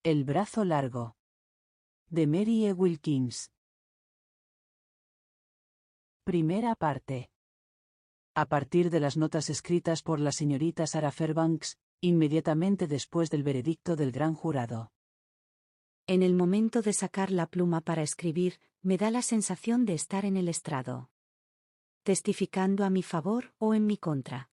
El brazo largo. De Mary E. Wilkins. Primera parte. A partir de las notas escritas por la señorita Sarah Fairbanks, inmediatamente después del veredicto del gran jurado. En el momento de sacar la pluma para escribir, me da la sensación de estar en el estrado. Testificando a mi favor o en mi contra.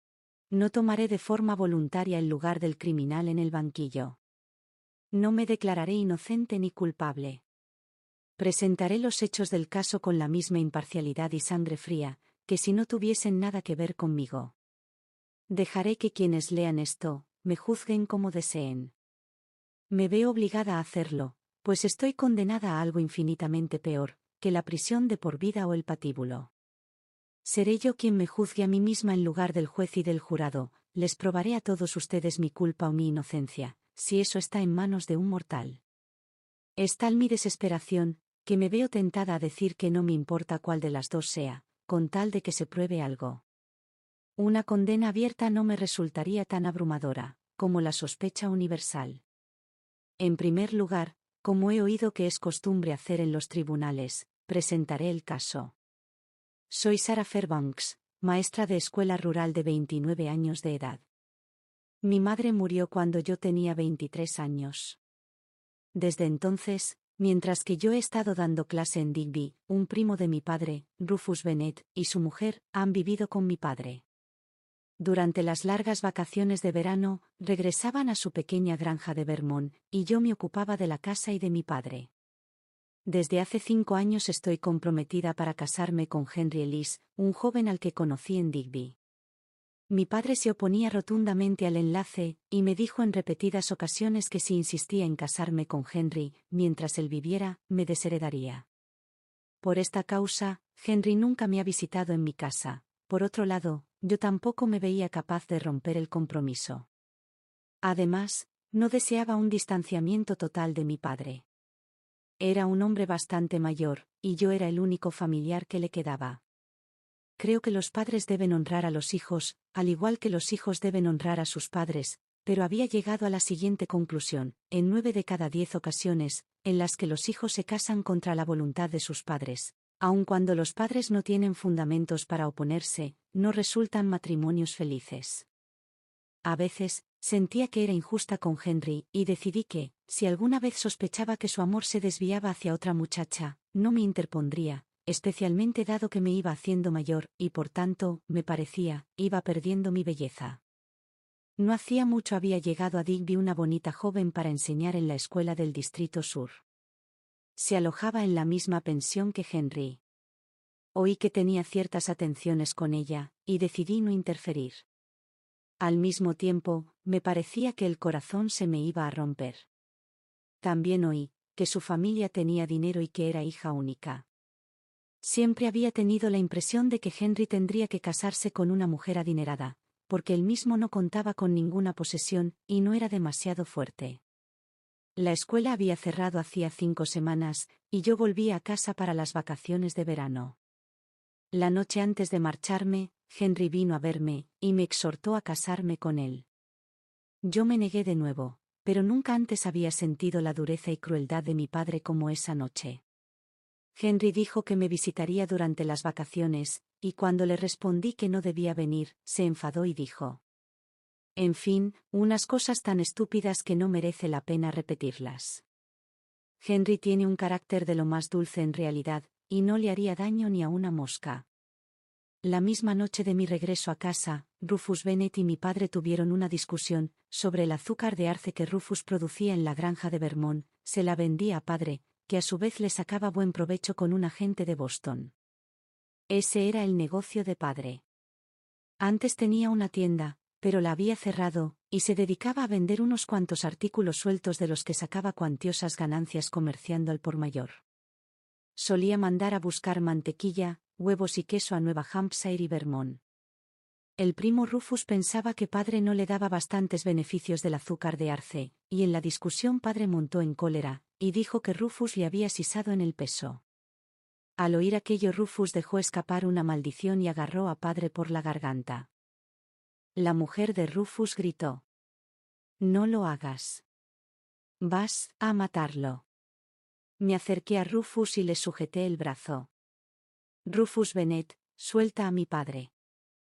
No tomaré de forma voluntaria el lugar del criminal en el banquillo. No me declararé inocente ni culpable. Presentaré los hechos del caso con la misma imparcialidad y sangre fría, que si no tuviesen nada que ver conmigo. Dejaré que quienes lean esto, me juzguen como deseen. Me veo obligada a hacerlo, pues estoy condenada a algo infinitamente peor, que la prisión de por vida o el patíbulo. Seré yo quien me juzgue a mí misma en lugar del juez y del jurado, les probaré a todos ustedes mi culpa o mi inocencia, si eso está en manos de un mortal. Es tal mi desesperación, que me veo tentada a decir que no me importa cuál de las dos sea, con tal de que se pruebe algo. Una condena abierta no me resultaría tan abrumadora, como la sospecha universal. En primer lugar, como he oído que es costumbre hacer en los tribunales, presentaré el caso. Soy Sarah Fairbanks, maestra de escuela rural de 29 años de edad. Mi madre murió cuando yo tenía 23 años. Desde entonces, mientras que yo he estado dando clase en Digby, un primo de mi padre, Rufus Bennett, y su mujer, han vivido con mi padre. Durante las largas vacaciones de verano, regresaban a su pequeña granja de Vermont, y yo me ocupaba de la casa y de mi padre. Desde hace 5 años estoy comprometida para casarme con Henry Ellis, un joven al que conocí en Digby. Mi padre se oponía rotundamente al enlace, y me dijo en repetidas ocasiones que si insistía en casarme con Henry, mientras él viviera, me desheredaría. Por esta causa, Henry nunca me ha visitado en mi casa. Por otro lado, yo tampoco me veía capaz de romper el compromiso. Además, no deseaba un distanciamiento total de mi padre. Era un hombre bastante mayor, y yo era el único familiar que le quedaba. Creo que los padres deben honrar a los hijos, al igual que los hijos deben honrar a sus padres, pero había llegado a la siguiente conclusión: en 9 de cada 10 ocasiones, en las que los hijos se casan contra la voluntad de sus padres, aun cuando los padres no tienen fundamentos para oponerse, no resultan matrimonios felices. A veces, sentía que era injusta con Henry, y decidí que, si alguna vez sospechaba que su amor se desviaba hacia otra muchacha, no me interpondría, especialmente dado que me iba haciendo mayor, y por tanto, me parecía, iba perdiendo mi belleza. No hacía mucho había llegado a Digby una bonita joven para enseñar en la escuela del Distrito Sur. Se alojaba en la misma pensión que Henry. Oí que tenía ciertas atenciones con ella, y decidí no interferir. Al mismo tiempo, me parecía que el corazón se me iba a romper. También oí que su familia tenía dinero y que era hija única. Siempre había tenido la impresión de que Henry tendría que casarse con una mujer adinerada, porque él mismo no contaba con ninguna posesión, y no era demasiado fuerte. La escuela había cerrado hacía 5 semanas, y yo volvía a casa para las vacaciones de verano. La noche antes de marcharme, Henry vino a verme, y me exhortó a casarme con él. Yo me negué de nuevo, pero nunca antes había sentido la dureza y crueldad de mi padre como esa noche. Henry dijo que me visitaría durante las vacaciones, y cuando le respondí que no debía venir, se enfadó y dijo: en fin, unas cosas tan estúpidas que no merece la pena repetirlas. Henry tiene un carácter de lo más dulce en realidad, y no le haría daño ni a una mosca. La misma noche de mi regreso a casa, Rufus Bennett y mi padre tuvieron una discusión sobre el azúcar de arce que Rufus producía en la granja de Vermont. Se la vendía a padre, que a su vez le sacaba buen provecho con un agente de Boston. Ese era el negocio de padre. Antes tenía una tienda, pero la había cerrado, y se dedicaba a vender unos cuantos artículos sueltos de los que sacaba cuantiosas ganancias comerciando al por mayor. Solía mandar a buscar mantequilla, huevos y queso a Nueva Hampshire y Vermont. El primo Rufus pensaba que padre no le daba bastantes beneficios del azúcar de arce, y en la discusión padre montó en cólera, y dijo que Rufus le había sisado en el peso. Al oír aquello Rufus dejó escapar una maldición y agarró a padre por la garganta. La mujer de Rufus gritó: no lo hagas. Vas a matarlo. Me acerqué a Rufus y le sujeté el brazo. Rufus Bennet, suelta a mi padre.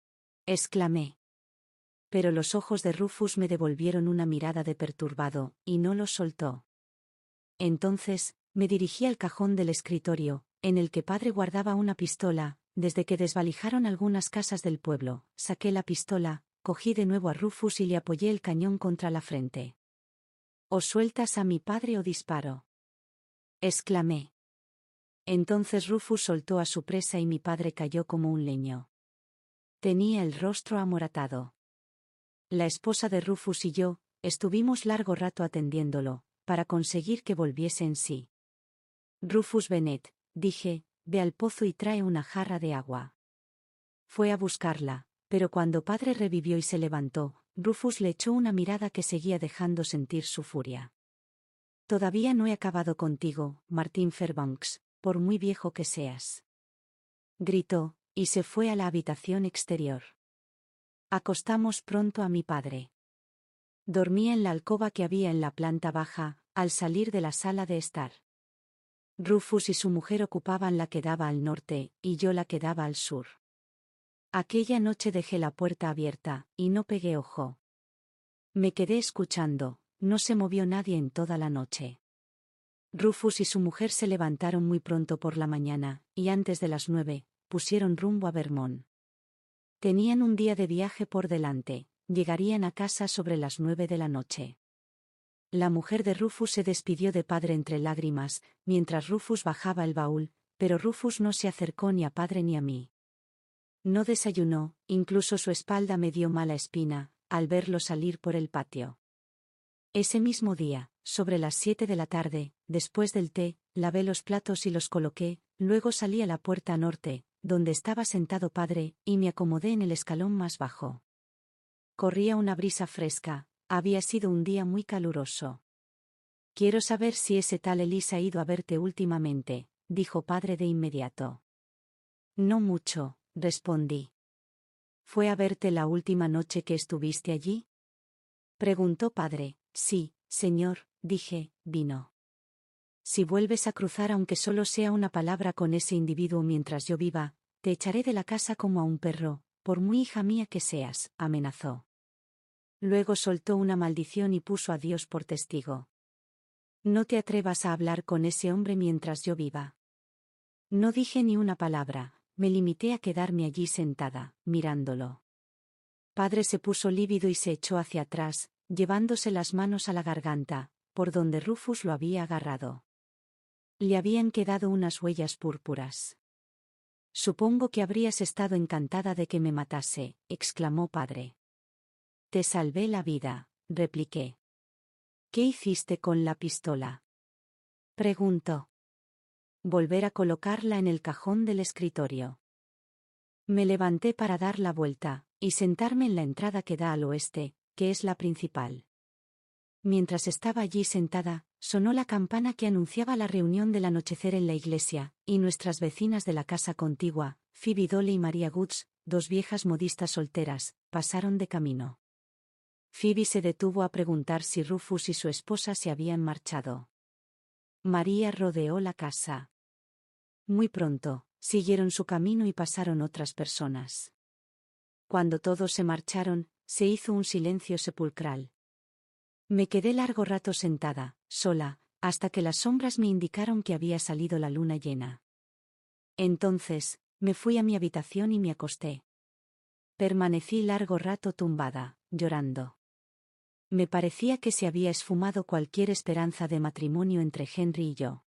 Exclamé. Pero los ojos de Rufus me devolvieron una mirada de perturbado, y no los soltó. Entonces, me dirigí al cajón del escritorio, en el que padre guardaba una pistola. Desde que desvalijaron algunas casas del pueblo, saqué la pistola, cogí de nuevo a Rufus y le apoyé el cañón contra la frente. «O sueltas a mi padre o disparo», exclamé. Entonces Rufus soltó a su presa y mi padre cayó como un leño. Tenía el rostro amoratado. La esposa de Rufus y yo estuvimos largo rato atendiéndolo, para conseguir que volviese en sí. «Rufus Bennet», dije, «ve al pozo y trae una jarra de agua». Fue a buscarla, pero cuando padre revivió y se levantó, Rufus le echó una mirada que seguía dejando sentir su furia. «Todavía no he acabado contigo, Martín Fairbanks, por muy viejo que seas», gritó, y se fue a la habitación exterior. Acostamos pronto a mi padre. Dormía en la alcoba que había en la planta baja, al salir de la sala de estar. Rufus y su mujer ocupaban la que daba al norte, y yo la que daba al sur. Aquella noche dejé la puerta abierta, y no pegué ojo. Me quedé escuchando, no se movió nadie en toda la noche. Rufus y su mujer se levantaron muy pronto por la mañana, y antes de las 9, pusieron rumbo a Vermont. Tenían un día de viaje por delante, llegarían a casa sobre las 9 de la noche. La mujer de Rufus se despidió de padre entre lágrimas, mientras Rufus bajaba el baúl, pero Rufus no se acercó ni a padre ni a mí. No desayunó, incluso su espalda me dio mala espina, al verlo salir por el patio. Ese mismo día, sobre las 7 de la tarde, después del té, lavé los platos y los coloqué, luego salí a la puerta norte, donde estaba sentado padre, y me acomodé en el escalón más bajo. Corría una brisa fresca, había sido un día muy caluroso. «Quiero saber si ese tal Ellis ha ido a verte últimamente», dijo padre de inmediato. «No mucho», respondí. «¿Fue a verte la última noche que estuviste allí?», preguntó padre. «Sí, señor», dije, «vino». «Si vuelves a cruzar aunque solo sea una palabra con ese individuo mientras yo viva, te echaré de la casa como a un perro, por muy hija mía que seas», amenazó. Luego soltó una maldición y puso a Dios por testigo. «No te atrevas a hablar con ese hombre mientras yo viva». No dije ni una palabra, me limité a quedarme allí sentada, mirándolo. Padre se puso lívido y se echó hacia atrás, llevándose las manos a la garganta, por donde Rufus lo había agarrado. Le habían quedado unas huellas púrpuras. «Supongo que habrías estado encantada de que me matase», exclamó padre. «Te salvé la vida», repliqué. «¿Qué hiciste con la pistola?», preguntó. «Volver a colocarla en el cajón del escritorio». Me levanté para dar la vuelta, y sentarme en la entrada que da al oeste, que es la principal. Mientras estaba allí sentada, sonó la campana que anunciaba la reunión del anochecer en la iglesia, y nuestras vecinas de la casa contigua, Phoebe Dole y María Goods, dos viejas modistas solteras, pasaron de camino. Phoebe se detuvo a preguntar si Rufus y su esposa se habían marchado. María rodeó la casa. Muy pronto, siguieron su camino y pasaron otras personas. Cuando todos se marcharon, se hizo un silencio sepulcral. Me quedé largo rato sentada, sola, hasta que las sombras me indicaron que había salido la luna llena. Entonces, me fui a mi habitación y me acosté. Permanecí largo rato tumbada, llorando. Me parecía que se había esfumado cualquier esperanza de matrimonio entre Henry y yo.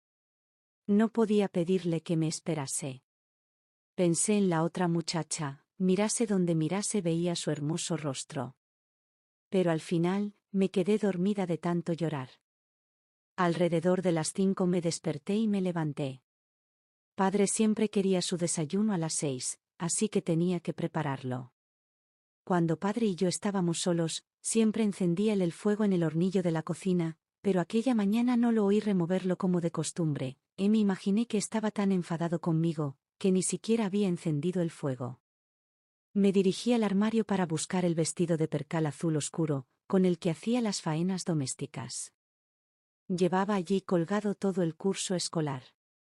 No podía pedirle que me esperase. Pensé en la otra muchacha, mirase donde mirase veía su hermoso rostro. Pero al final, me quedé dormida de tanto llorar. Alrededor de las 5 me desperté y me levanté. Padre siempre quería su desayuno a las 6, así que tenía que prepararlo. Cuando padre y yo estábamos solos, siempre encendía el fuego en el hornillo de la cocina, pero aquella mañana no lo oí removerlo como de costumbre, y me imaginé que estaba tan enfadado conmigo, que ni siquiera había encendido el fuego. Me dirigí al armario para buscar el vestido de percal azul oscuro, con el que hacía las faenas domésticas. Llevaba allí colgado todo el curso escolar.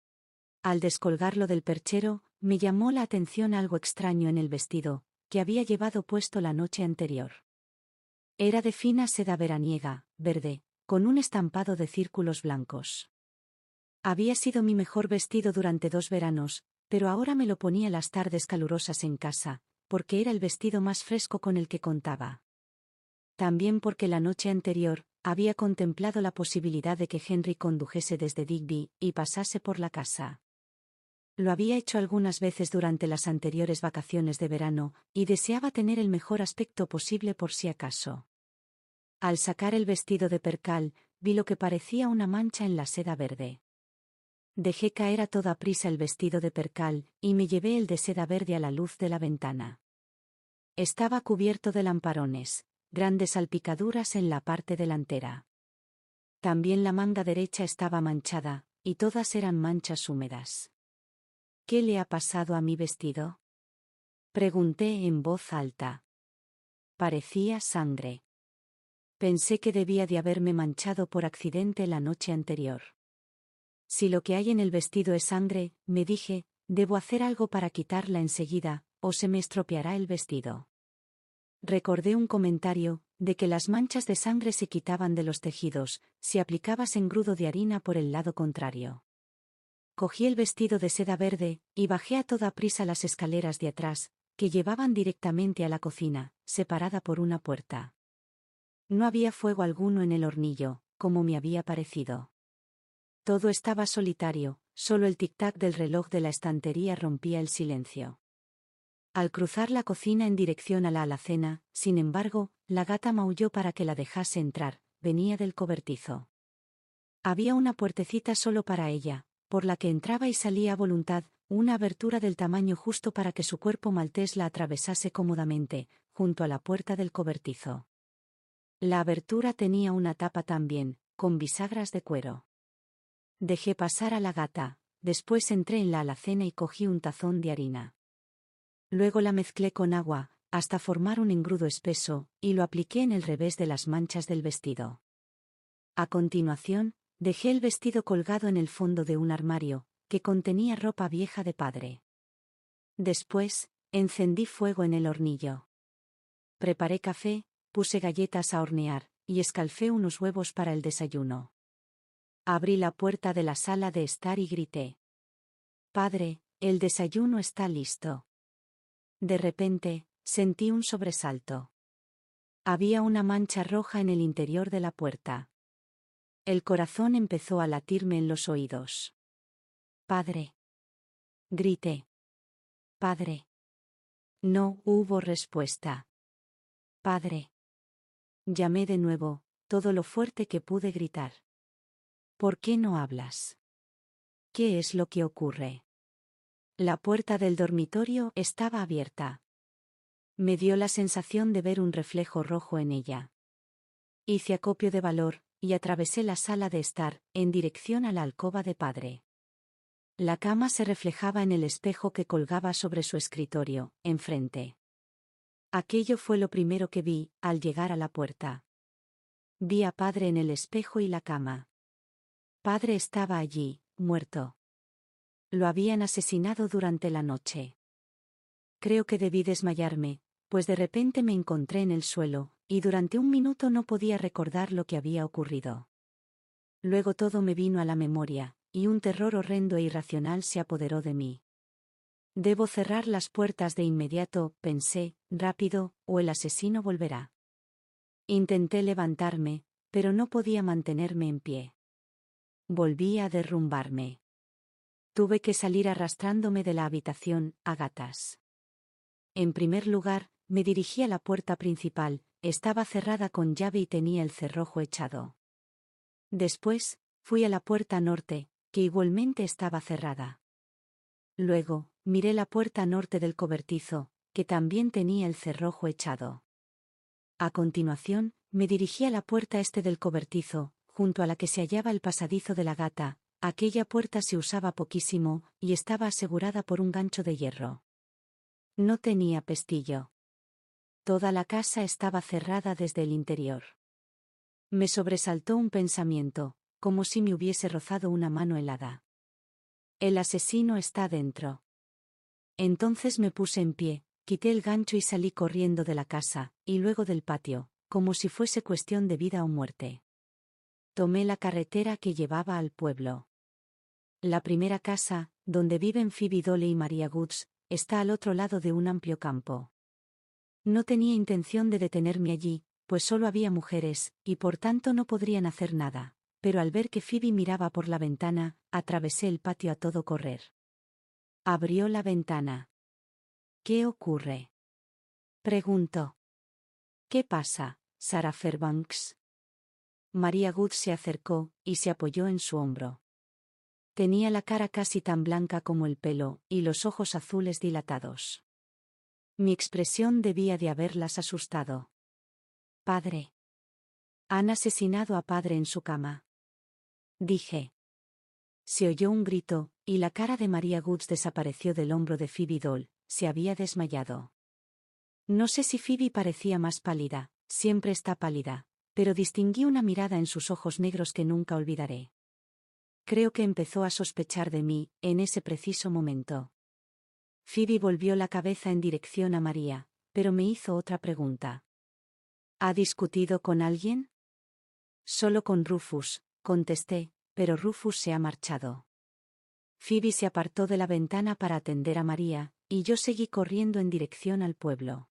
Al descolgarlo del perchero, me llamó la atención algo extraño en el vestido, que había llevado puesto la noche anterior. Era de fina seda veraniega, verde, con un estampado de círculos blancos. Había sido mi mejor vestido durante 2 veranos, pero ahora me lo ponía las tardes calurosas en casa, porque era el vestido más fresco con el que contaba. También porque la noche anterior, había contemplado la posibilidad de que Henry condujese desde Digby y pasase por la casa. Lo había hecho algunas veces durante las anteriores vacaciones de verano, y deseaba tener el mejor aspecto posible por si acaso. Al sacar el vestido de percal, vi lo que parecía una mancha en la seda verde. Dejé caer a toda prisa el vestido de percal, y me llevé el de seda verde a la luz de la ventana. Estaba cubierto de lamparones, grandes salpicaduras en la parte delantera. También la manga derecha estaba manchada, y todas eran manchas húmedas. ¿Qué le ha pasado a mi vestido?, pregunté en voz alta. Parecía sangre. Pensé que debía de haberme manchado por accidente la noche anterior. Si lo que hay en el vestido es sangre, me dije, debo hacer algo para quitarla enseguida, o se me estropeará el vestido. Recordé un comentario, de que las manchas de sangre se quitaban de los tejidos, si aplicabas engrudo de harina por el lado contrario. Cogí el vestido de seda verde, y bajé a toda prisa las escaleras de atrás, que llevaban directamente a la cocina, separada por una puerta. No había fuego alguno en el hornillo, como me había parecido. Todo estaba solitario, solo el tic-tac del reloj de la estantería rompía el silencio. Al cruzar la cocina en dirección a la alacena, sin embargo, la gata maulló para que la dejase entrar, venía del cobertizo. Había una puertecita solo para ella, por la que entraba y salía a voluntad, una abertura del tamaño justo para que su cuerpo maltés la atravesase cómodamente, junto a la puerta del cobertizo. La abertura tenía una tapa también, con bisagras de cuero. Dejé pasar a la gata, después entré en la alacena y cogí un tazón de harina. Luego la mezclé con agua, hasta formar un engrudo espeso, y lo apliqué en el revés de las manchas del vestido. A continuación, dejé el vestido colgado en el fondo de un armario, que contenía ropa vieja de padre. Después, encendí fuego en el hornillo. Preparé café, puse galletas a hornear, y escalfé unos huevos para el desayuno. Abrí la puerta de la sala de estar y grité: «Padre, el desayuno está listo». De repente, sentí un sobresalto. Había una mancha roja en el interior de la puerta. El corazón empezó a latirme en los oídos. «Padre», grité. «Padre». No hubo respuesta. «Padre». Llamé de nuevo, todo lo fuerte que pude gritar. «¿Por qué no hablas? ¿Qué es lo que ocurre?». La puerta del dormitorio estaba abierta. Me dio la sensación de ver un reflejo rojo en ella. Hice acopio de valor, y atravesé la sala de estar, en dirección a la alcoba de padre. La cama se reflejaba en el espejo que colgaba sobre su escritorio, enfrente. Aquello fue lo primero que vi, al llegar a la puerta. Vi a padre en el espejo y la cama. Padre estaba allí, muerto. Lo habían asesinado durante la noche. Creo que debí desmayarme, pues de repente me encontré en el suelo, y durante un minuto no podía recordar lo que había ocurrido. Luego todo me vino a la memoria, y un terror horrendo e irracional se apoderó de mí. Debo cerrar las puertas de inmediato, pensé, rápido, o el asesino volverá. Intenté levantarme, pero no podía mantenerme en pie. Volví a derrumbarme. Tuve que salir arrastrándome de la habitación, a gatas. En primer lugar, me dirigí a la puerta principal, estaba cerrada con llave y tenía el cerrojo echado. Después, fui a la puerta norte, que igualmente estaba cerrada. Luego, miré la puerta norte del cobertizo, que también tenía el cerrojo echado. A continuación, me dirigí a la puerta este del cobertizo, junto a la que se hallaba el pasadizo de la gata. Aquella puerta se usaba poquísimo, y estaba asegurada por un gancho de hierro. No tenía pestillo. Toda la casa estaba cerrada desde el interior. Me sobresaltó un pensamiento: como si me hubiese rozado una mano helada. El asesino está dentro. Entonces me puse en pie, quité el gancho y salí corriendo de la casa, y luego del patio, como si fuese cuestión de vida o muerte. Tomé la carretera que llevaba al pueblo. La primera casa, donde viven Phoebe Dole y Maria Goods, está al otro lado de un amplio campo. No tenía intención de detenerme allí, pues solo había mujeres, y por tanto no podrían hacer nada, pero al ver que Phoebe miraba por la ventana, atravesé el patio a todo correr. Abrió la ventana. ¿Qué ocurre?, preguntó. ¿Qué pasa, Sarah Fairbanks? Maria Good se acercó, y se apoyó en su hombro. Tenía la cara casi tan blanca como el pelo, y los ojos azules dilatados. Mi expresión debía de haberlas asustado. Padre. Han asesinado a padre en su cama. Dije. Se oyó un grito, y la cara de Maria Goods desapareció del hombro de Phoebe Dole, se había desmayado. No sé si Phoebe parecía más pálida, siempre está pálida, pero distinguí una mirada en sus ojos negros que nunca olvidaré. Creo que empezó a sospechar de mí, en ese preciso momento. Phoebe volvió la cabeza en dirección a María, pero me hizo otra pregunta. ¿Ha discutido con alguien? Solo con Rufus, contesté, pero Rufus se ha marchado. Phoebe se apartó de la ventana para atender a María, y yo seguí corriendo en dirección al pueblo.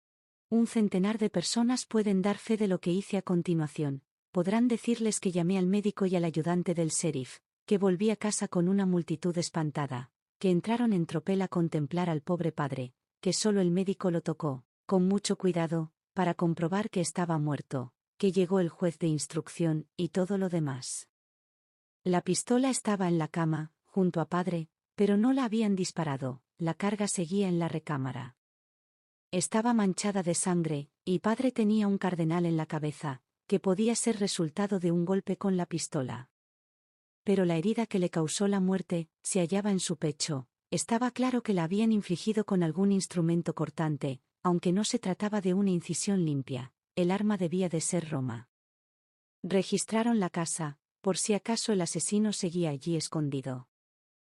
Un centenar de personas pueden dar fe de lo que hice a continuación. Podrán decirles que llamé al médico y al ayudante del sheriff, que volví a casa con una multitud espantada, que entraron en tropel a contemplar al pobre padre, que solo el médico lo tocó, con mucho cuidado, para comprobar que estaba muerto, que llegó el juez de instrucción, y todo lo demás. La pistola estaba en la cama, junto a padre, pero no la habían disparado, la carga seguía en la recámara. Estaba manchada de sangre, y padre tenía un cardenal en la cabeza, que podía ser resultado de un golpe con la pistola. Pero la herida que le causó la muerte, se hallaba en su pecho. Estaba claro que la habían infligido con algún instrumento cortante, aunque no se trataba de una incisión limpia. El arma debía de ser Roma. Registraron la casa, por si acaso el asesino seguía allí escondido.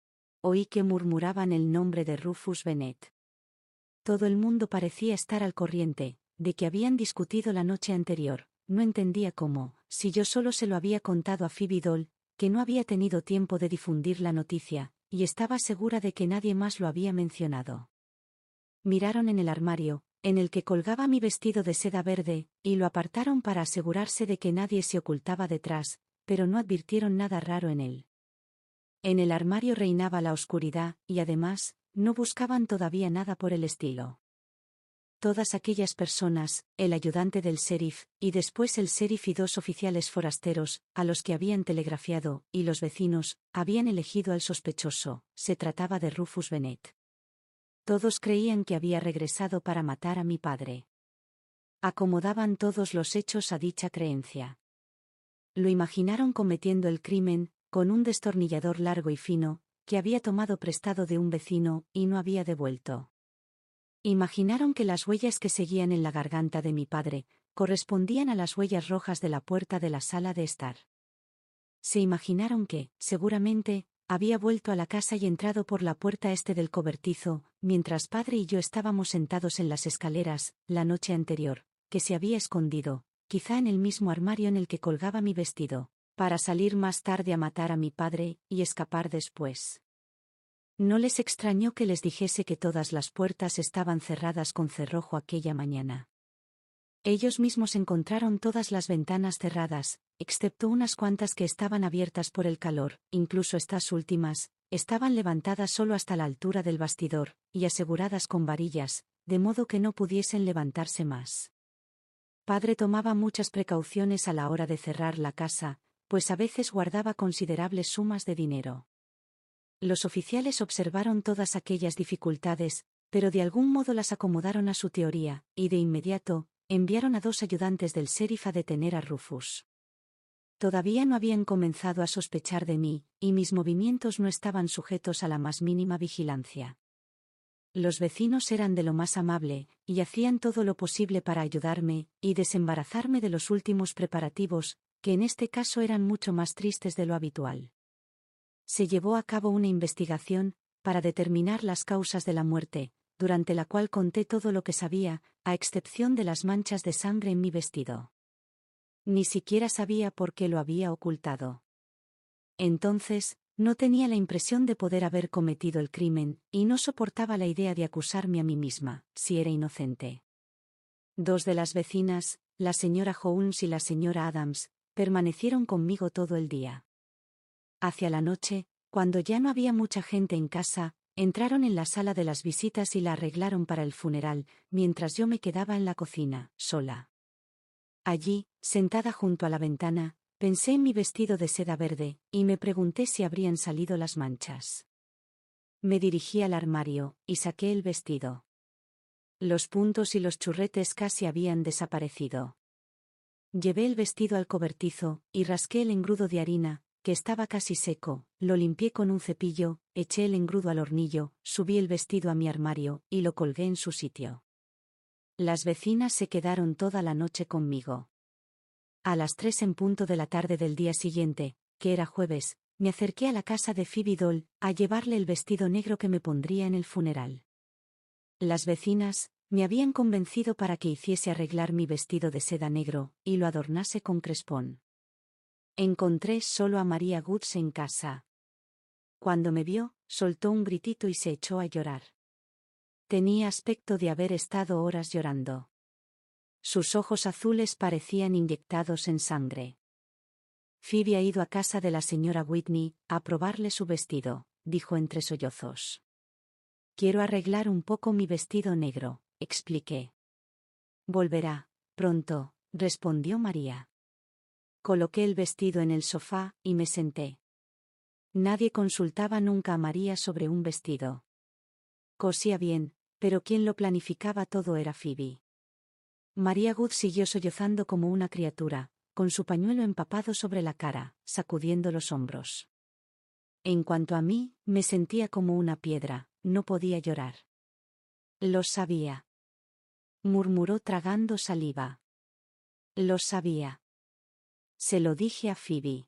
Oí que murmuraban el nombre de Rufus Bennett. Todo el mundo parecía estar al corriente, de que habían discutido la noche anterior. No entendía cómo, si yo solo se lo había contado a Phoebe Dole, que no había tenido tiempo de difundir la noticia, y estaba segura de que nadie más lo había mencionado. Miraron en el armario, en el que colgaba mi vestido de seda verde, y lo apartaron para asegurarse de que nadie se ocultaba detrás, pero no advirtieron nada raro en él. En el armario reinaba la oscuridad, y además, no buscaban todavía nada por el estilo. Todas aquellas personas, el ayudante del sheriff, y después el sheriff y 2 oficiales forasteros, a los que habían telegrafiado, y los vecinos, habían elegido al sospechoso. Se trataba de Rufus Bennett. Todos creían que había regresado para matar a mi padre. Acomodaban todos los hechos a dicha creencia. Lo imaginaron cometiendo el crimen, con un destornillador largo y fino, que había tomado prestado de un vecino, y no había devuelto. Imaginaron que las huellas que seguían en la garganta de mi padre, correspondían a las huellas rojas de la puerta de la sala de estar. Se imaginaron que, seguramente, había vuelto a la casa y entrado por la puerta este del cobertizo, mientras padre y yo estábamos sentados en las escaleras, la noche anterior, que se había escondido, quizá en el mismo armario en el que colgaba mi vestido, para salir más tarde a matar a mi padre, y escapar después. No les extrañó que les dijese que todas las puertas estaban cerradas con cerrojo aquella mañana. Ellos mismos encontraron todas las ventanas cerradas, excepto unas cuantas que estaban abiertas por el calor. Incluso estas últimas, estaban levantadas solo hasta la altura del bastidor, y aseguradas con varillas, de modo que no pudiesen levantarse más. Padre tomaba muchas precauciones a la hora de cerrar la casa, pues a veces guardaba considerables sumas de dinero. Los oficiales observaron todas aquellas dificultades, pero de algún modo las acomodaron a su teoría, y de inmediato, enviaron a 2 ayudantes del sheriff a detener a Rufus. Todavía no habían comenzado a sospechar de mí, y mis movimientos no estaban sujetos a la más mínima vigilancia. Los vecinos eran de lo más amable, y hacían todo lo posible para ayudarme, y desembarazarme de los últimos preparativos, que en este caso eran mucho más tristes de lo habitual. Se llevó a cabo una investigación para determinar las causas de la muerte, durante la cual conté todo lo que sabía, a excepción de las manchas de sangre en mi vestido. Ni siquiera sabía por qué lo había ocultado. Entonces, no tenía la impresión de poder haber cometido el crimen, y no soportaba la idea de acusarme a mí misma, si era inocente. Dos de las vecinas, la señora Holmes y la señora Adams, permanecieron conmigo todo el día. Hacia la noche, cuando ya no había mucha gente en casa, entraron en la sala de las visitas y la arreglaron para el funeral, mientras yo me quedaba en la cocina, sola. Allí, sentada junto a la ventana, pensé en mi vestido de seda verde, y me pregunté si habrían salido las manchas. Me dirigí al armario, y saqué el vestido. Los puntos y los churretes casi habían desaparecido. Llevé el vestido al cobertizo, y rasqué el engrudo de harina, que estaba casi seco, lo limpié con un cepillo, eché el engrudo al hornillo, subí el vestido a mi armario, y lo colgué en su sitio. Las vecinas se quedaron toda la noche conmigo. A las 3 en punto de la tarde del día siguiente, que era jueves, me acerqué a la casa de Phoebe Dole, a llevarle el vestido negro que me pondría en el funeral. Las vecinas me habían convencido para que hiciese arreglar mi vestido de seda negro, y lo adornase con crespón. Encontré solo a María Goods en casa. Cuando me vio, soltó un gritito y se echó a llorar. Tenía aspecto de haber estado horas llorando. Sus ojos azules parecían inyectados en sangre. Phoebe ha ido a casa de la señora Whitney, a probarle su vestido, dijo entre sollozos. Quiero arreglar un poco mi vestido negro, expliqué. Volverá, pronto, respondió María. Coloqué el vestido en el sofá, y me senté. Nadie consultaba nunca a María sobre un vestido. Cosía bien, pero quien lo planificaba todo era Phoebe. María Good siguió sollozando como una criatura, con su pañuelo empapado sobre la cara, sacudiendo los hombros. En cuanto a mí, me sentía como una piedra, no podía llorar. Lo sabía. Murmuró tragando saliva. Lo sabía. Se lo dije a Phoebe.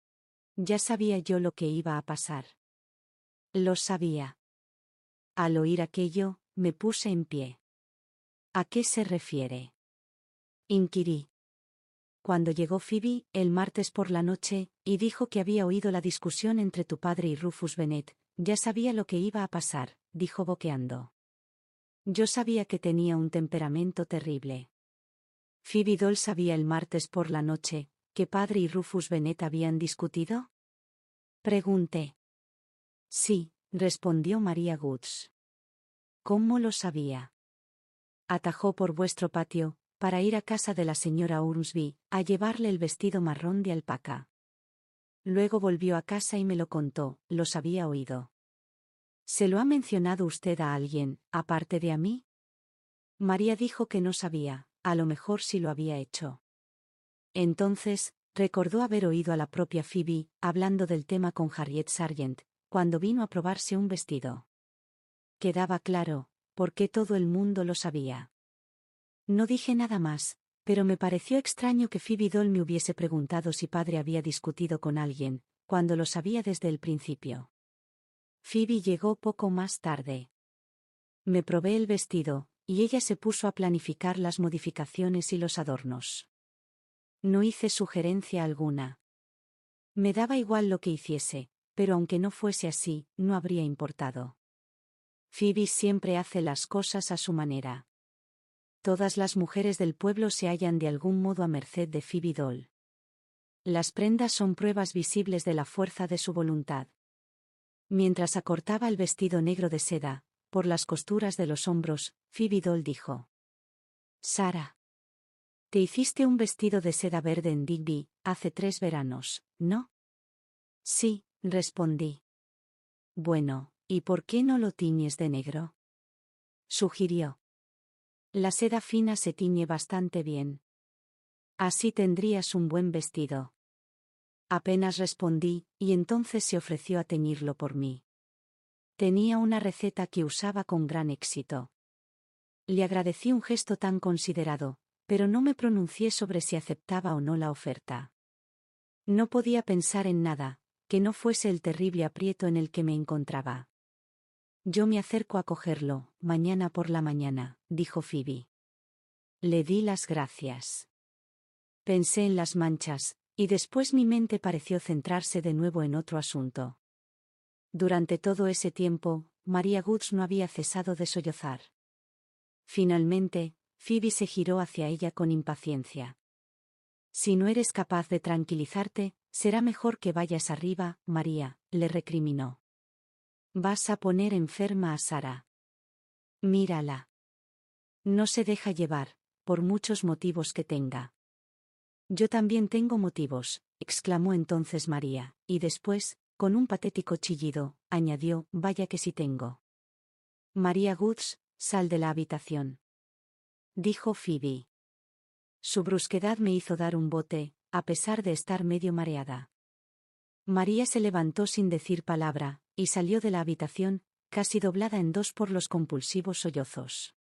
Ya sabía yo lo que iba a pasar. Lo sabía. Al oír aquello, me puse en pie. ¿A qué se refiere? Inquirí. Cuando llegó Phoebe, el martes por la noche, y dijo que había oído la discusión entre tu padre y Rufus Bennet, ya sabía lo que iba a pasar, dijo boqueando. Yo sabía que tenía un temperamento terrible. ¿Phoebe Dole sabía el martes por la noche que padre y Rufus Bennet habían discutido? Pregunté. Sí, respondió María Goods. ¿Cómo lo sabía? Atajó por vuestro patio, para ir a casa de la señora Ormsby, a llevarle el vestido marrón de alpaca. Luego volvió a casa y me lo contó, los había oído. ¿Se lo ha mencionado usted a alguien, aparte de a mí? María dijo que no sabía, a lo mejor sí lo había hecho. Entonces, recordó haber oído a la propia Phoebe, hablando del tema con Harriet Sargent, cuando vino a probarse un vestido. Quedaba claro, por qué todo el mundo lo sabía. No dije nada más, pero me pareció extraño que Phoebe Dole me hubiese preguntado si padre había discutido con alguien, cuando lo sabía desde el principio. Phoebe llegó poco más tarde. Me probé el vestido, y ella se puso a planificar las modificaciones y los adornos. No hice sugerencia alguna. Me daba igual lo que hiciese, pero aunque no fuese así, no habría importado. Phoebe siempre hace las cosas a su manera. Todas las mujeres del pueblo se hallan de algún modo a merced de Phoebe Dole. Las prendas son pruebas visibles de la fuerza de su voluntad. Mientras acortaba el vestido negro de seda, por las costuras de los hombros, Phoebe Dole dijo: Sara, te hiciste un vestido de seda verde en Digby, hace 3 veranos, ¿no? Sí, respondí. Bueno, ¿y por qué no lo tiñes de negro? Sugirió. La seda fina se tiñe bastante bien. Así tendrías un buen vestido. Apenas respondí, y entonces se ofreció a teñirlo por mí. Tenía una receta que usaba con gran éxito. Le agradecí un gesto tan considerado, pero no me pronuncié sobre si aceptaba o no la oferta. No podía pensar en nada, que no fuese el terrible aprieto en el que me encontraba. Yo me acerco a cogerlo, mañana por la mañana, dijo Phoebe. Le di las gracias. Pensé en las manchas, y después mi mente pareció centrarse de nuevo en otro asunto. Durante todo ese tiempo, María Goods no había cesado de sollozar. Finalmente, Phoebe se giró hacia ella con impaciencia. Si no eres capaz de tranquilizarte, será mejor que vayas arriba, María, le recriminó. Vas a poner enferma a Sara. Mírala. No se deja llevar, por muchos motivos que tenga. Yo también tengo motivos, exclamó entonces María, y después, con un patético chillido, añadió, vaya que sí tengo. María Goods, sal de la habitación. Dijo Phoebe. Su brusquedad me hizo dar un bote, a pesar de estar medio mareada. María se levantó sin decir palabra, y salió de la habitación, casi doblada en dos por los compulsivos sollozos.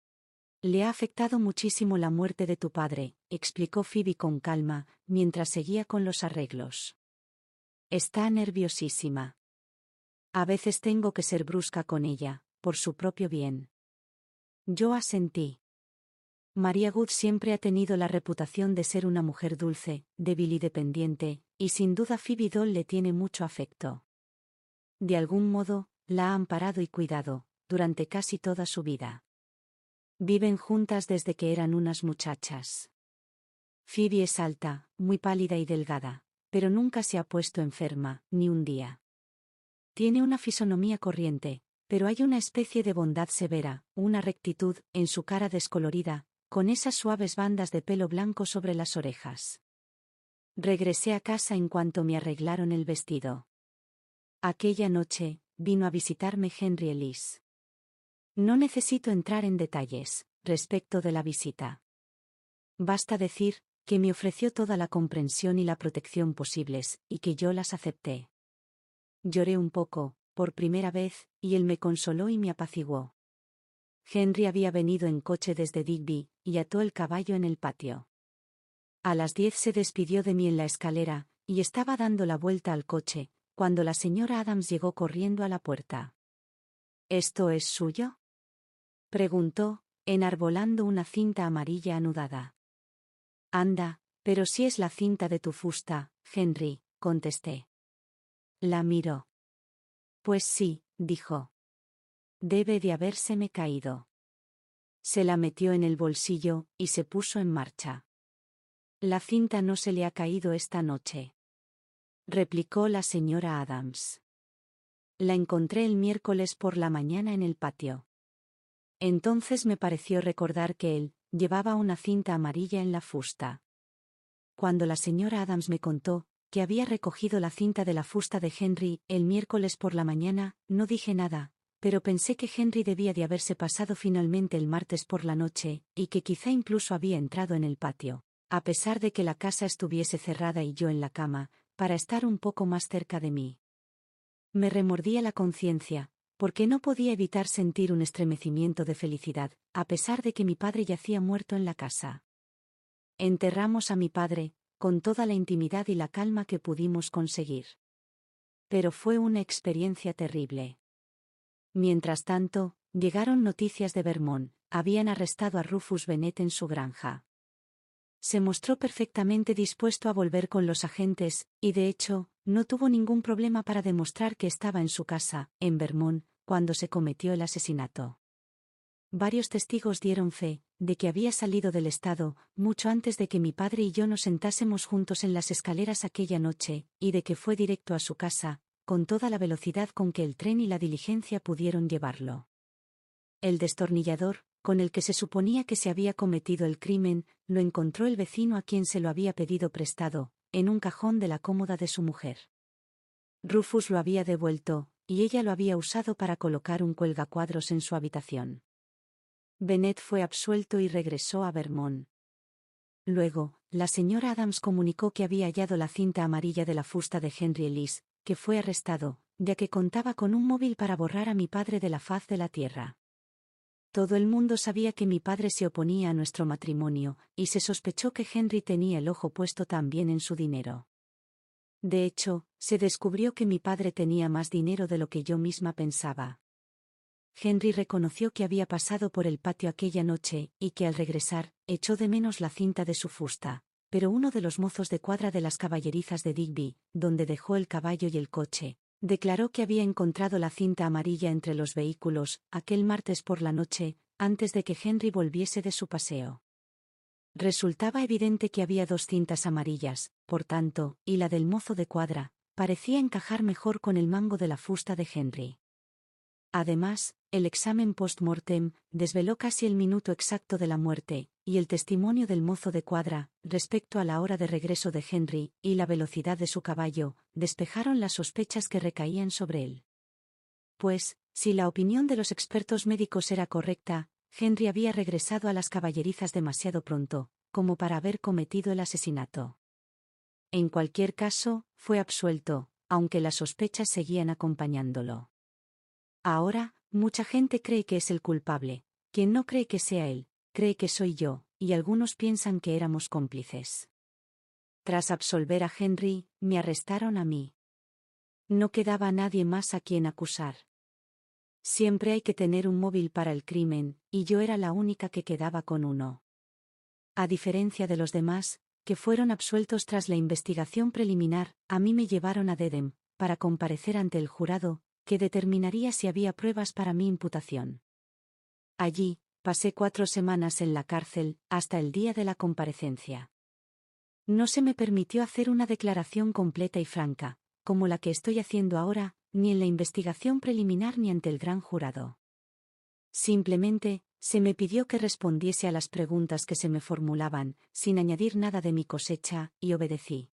Le ha afectado muchísimo la muerte de tu padre, explicó Phoebe con calma, mientras seguía con los arreglos. Está nerviosísima. A veces tengo que ser brusca con ella, por su propio bien. Yo asentí. María Good siempre ha tenido la reputación de ser una mujer dulce, débil y dependiente, y sin duda Phoebe Doll le tiene mucho afecto. De algún modo, la ha amparado y cuidado, durante casi toda su vida. Viven juntas desde que eran unas muchachas. Phoebe es alta, muy pálida y delgada, pero nunca se ha puesto enferma, ni un día. Tiene una fisonomía corriente, pero hay una especie de bondad severa, una rectitud, en su cara descolorida, con esas suaves bandas de pelo blanco sobre las orejas. Regresé a casa en cuanto me arreglaron el vestido. Aquella noche, vino a visitarme Henry Ellis. No necesito entrar en detalles, respecto de la visita. Basta decir, que me ofreció toda la comprensión y la protección posibles, y que yo las acepté. Lloré un poco, por primera vez, y él me consoló y me apaciguó. Henry había venido en coche desde Digby, y ató el caballo en el patio. A las 10 se despidió de mí en la escalera, y estaba dando la vuelta al coche, cuando la señora Adams llegó corriendo a la puerta. ¿Esto es suyo?, preguntó, enarbolando una cinta amarilla anudada. Anda, pero si es la cinta de tu fusta, Henry, contesté. La miró. Pues sí, dijo. Debe de habérseme caído. Se la metió en el bolsillo, y se puso en marcha. La cinta no se le ha caído esta noche, replicó la señora Adams. La encontré el miércoles por la mañana en el patio. Entonces me pareció recordar que él llevaba una cinta amarilla en la fusta. Cuando la señora Adams me contó que había recogido la cinta de la fusta de Henry el miércoles por la mañana, no dije nada, pero pensé que Henry debía de haberse pasado finalmente el martes por la noche, y que quizá incluso había entrado en el patio, a pesar de que la casa estuviese cerrada y yo en la cama, para estar un poco más cerca de mí. Me remordía la conciencia, porque no podía evitar sentir un estremecimiento de felicidad, a pesar de que mi padre yacía muerto en la casa. Enterramos a mi padre, con toda la intimidad y la calma que pudimos conseguir. Pero fue una experiencia terrible. Mientras tanto, llegaron noticias de Vermont, habían arrestado a Rufus Bennett en su granja. Se mostró perfectamente dispuesto a volver con los agentes, y de hecho, no tuvo ningún problema para demostrar que estaba en su casa, en Vermont, cuando se cometió el asesinato. Varios testigos dieron fe de que había salido del estado, mucho antes de que mi padre y yo nos sentásemos juntos en las escaleras aquella noche, y de que fue directo a su casa, con toda la velocidad con que el tren y la diligencia pudieron llevarlo. El destornillador, con el que se suponía que se había cometido el crimen, lo encontró el vecino a quien se lo había pedido prestado, en un cajón de la cómoda de su mujer. Rufus lo había devuelto, y ella lo había usado para colocar un cuelgacuadros en su habitación. Bennett fue absuelto y regresó a Vermont. Luego, la señora Adams comunicó que había hallado la cinta amarilla de la fusta de Henry Ellis, que fue arrestado, ya que contaba con un móvil para borrar a mi padre de la faz de la tierra. Todo el mundo sabía que mi padre se oponía a nuestro matrimonio, y se sospechó que Henry tenía el ojo puesto también en su dinero. De hecho, se descubrió que mi padre tenía más dinero de lo que yo misma pensaba. Henry reconoció que había pasado por el patio aquella noche, y que al regresar, echó de menos la cinta de su fusta, pero uno de los mozos de cuadra de las caballerizas de Digby, donde dejó el caballo y el coche, declaró que había encontrado la cinta amarilla entre los vehículos, aquel martes por la noche, antes de que Henry volviese de su paseo. Resultaba evidente que había dos cintas amarillas, por tanto, y la del mozo de cuadra, parecía encajar mejor con el mango de la fusta de Henry. Además, el examen post-mortem desveló casi el minuto exacto de la muerte, y el testimonio del mozo de cuadra, respecto a la hora de regreso de Henry, y la velocidad de su caballo, despejaron las sospechas que recaían sobre él. Pues, si la opinión de los expertos médicos era correcta, Henry había regresado a las caballerizas demasiado pronto, como para haber cometido el asesinato. En cualquier caso, fue absuelto, aunque las sospechas seguían acompañándolo. Ahora, mucha gente cree que es el culpable. Quien no cree que sea él, cree que soy yo, y algunos piensan que éramos cómplices. Tras absolver a Henry, me arrestaron a mí. No quedaba nadie más a quien acusar. Siempre hay que tener un móvil para el crimen, y yo era la única que quedaba con uno. A diferencia de los demás, que fueron absueltos tras la investigación preliminar, a mí me llevaron a Dedham, para comparecer ante el jurado, que determinaría si había pruebas para mi imputación. Allí, pasé 4 semanas en la cárcel, hasta el día de la comparecencia. No se me permitió hacer una declaración completa y franca, como la que estoy haciendo ahora, ni en la investigación preliminar ni ante el gran jurado. Simplemente, se me pidió que respondiese a las preguntas que se me formulaban, sin añadir nada de mi cosecha, y obedecí.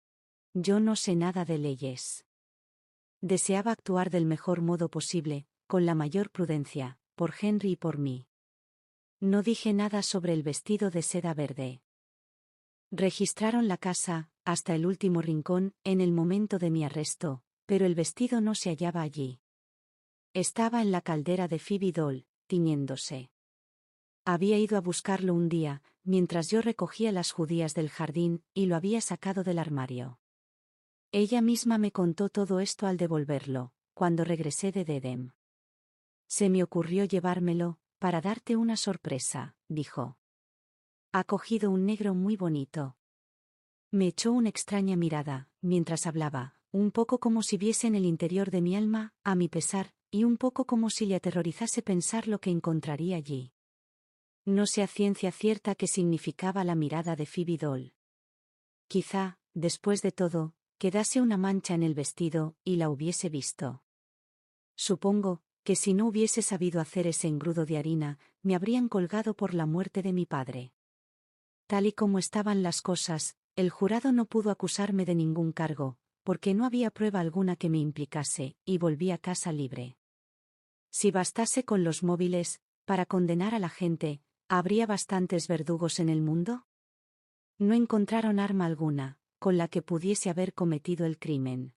Yo no sé nada de leyes. Deseaba actuar del mejor modo posible, con la mayor prudencia, por Henry y por mí. No dije nada sobre el vestido de seda verde. Registraron la casa, hasta el último rincón, en el momento de mi arresto, pero el vestido no se hallaba allí. Estaba en la caldera de Phoebe Dole, tiñéndose. Había ido a buscarlo un día, mientras yo recogía las judías del jardín, y lo había sacado del armario. Ella misma me contó todo esto al devolverlo, cuando regresé de Dedham. Se me ocurrió llevármelo, para darte una sorpresa, dijo. Ha cogido un negro muy bonito. Me echó una extraña mirada, mientras hablaba, un poco como si viese en el interior de mi alma, a mi pesar, y un poco como si le aterrorizase pensar lo que encontraría allí. No sé a ciencia cierta qué significaba la mirada de Phoebe Dole. Quizá, después de todo, quedase una mancha en el vestido, y la hubiese visto. Supongo que si no hubiese sabido hacer ese engrudo de harina, me habrían colgado por la muerte de mi padre. Tal y como estaban las cosas, el jurado no pudo acusarme de ningún cargo, porque no había prueba alguna que me implicase, y volví a casa libre. Si bastase con los móviles, para condenar a la gente, ¿habría bastantes verdugos en el mundo? No encontraron arma alguna, con la que pudiese haber cometido el crimen.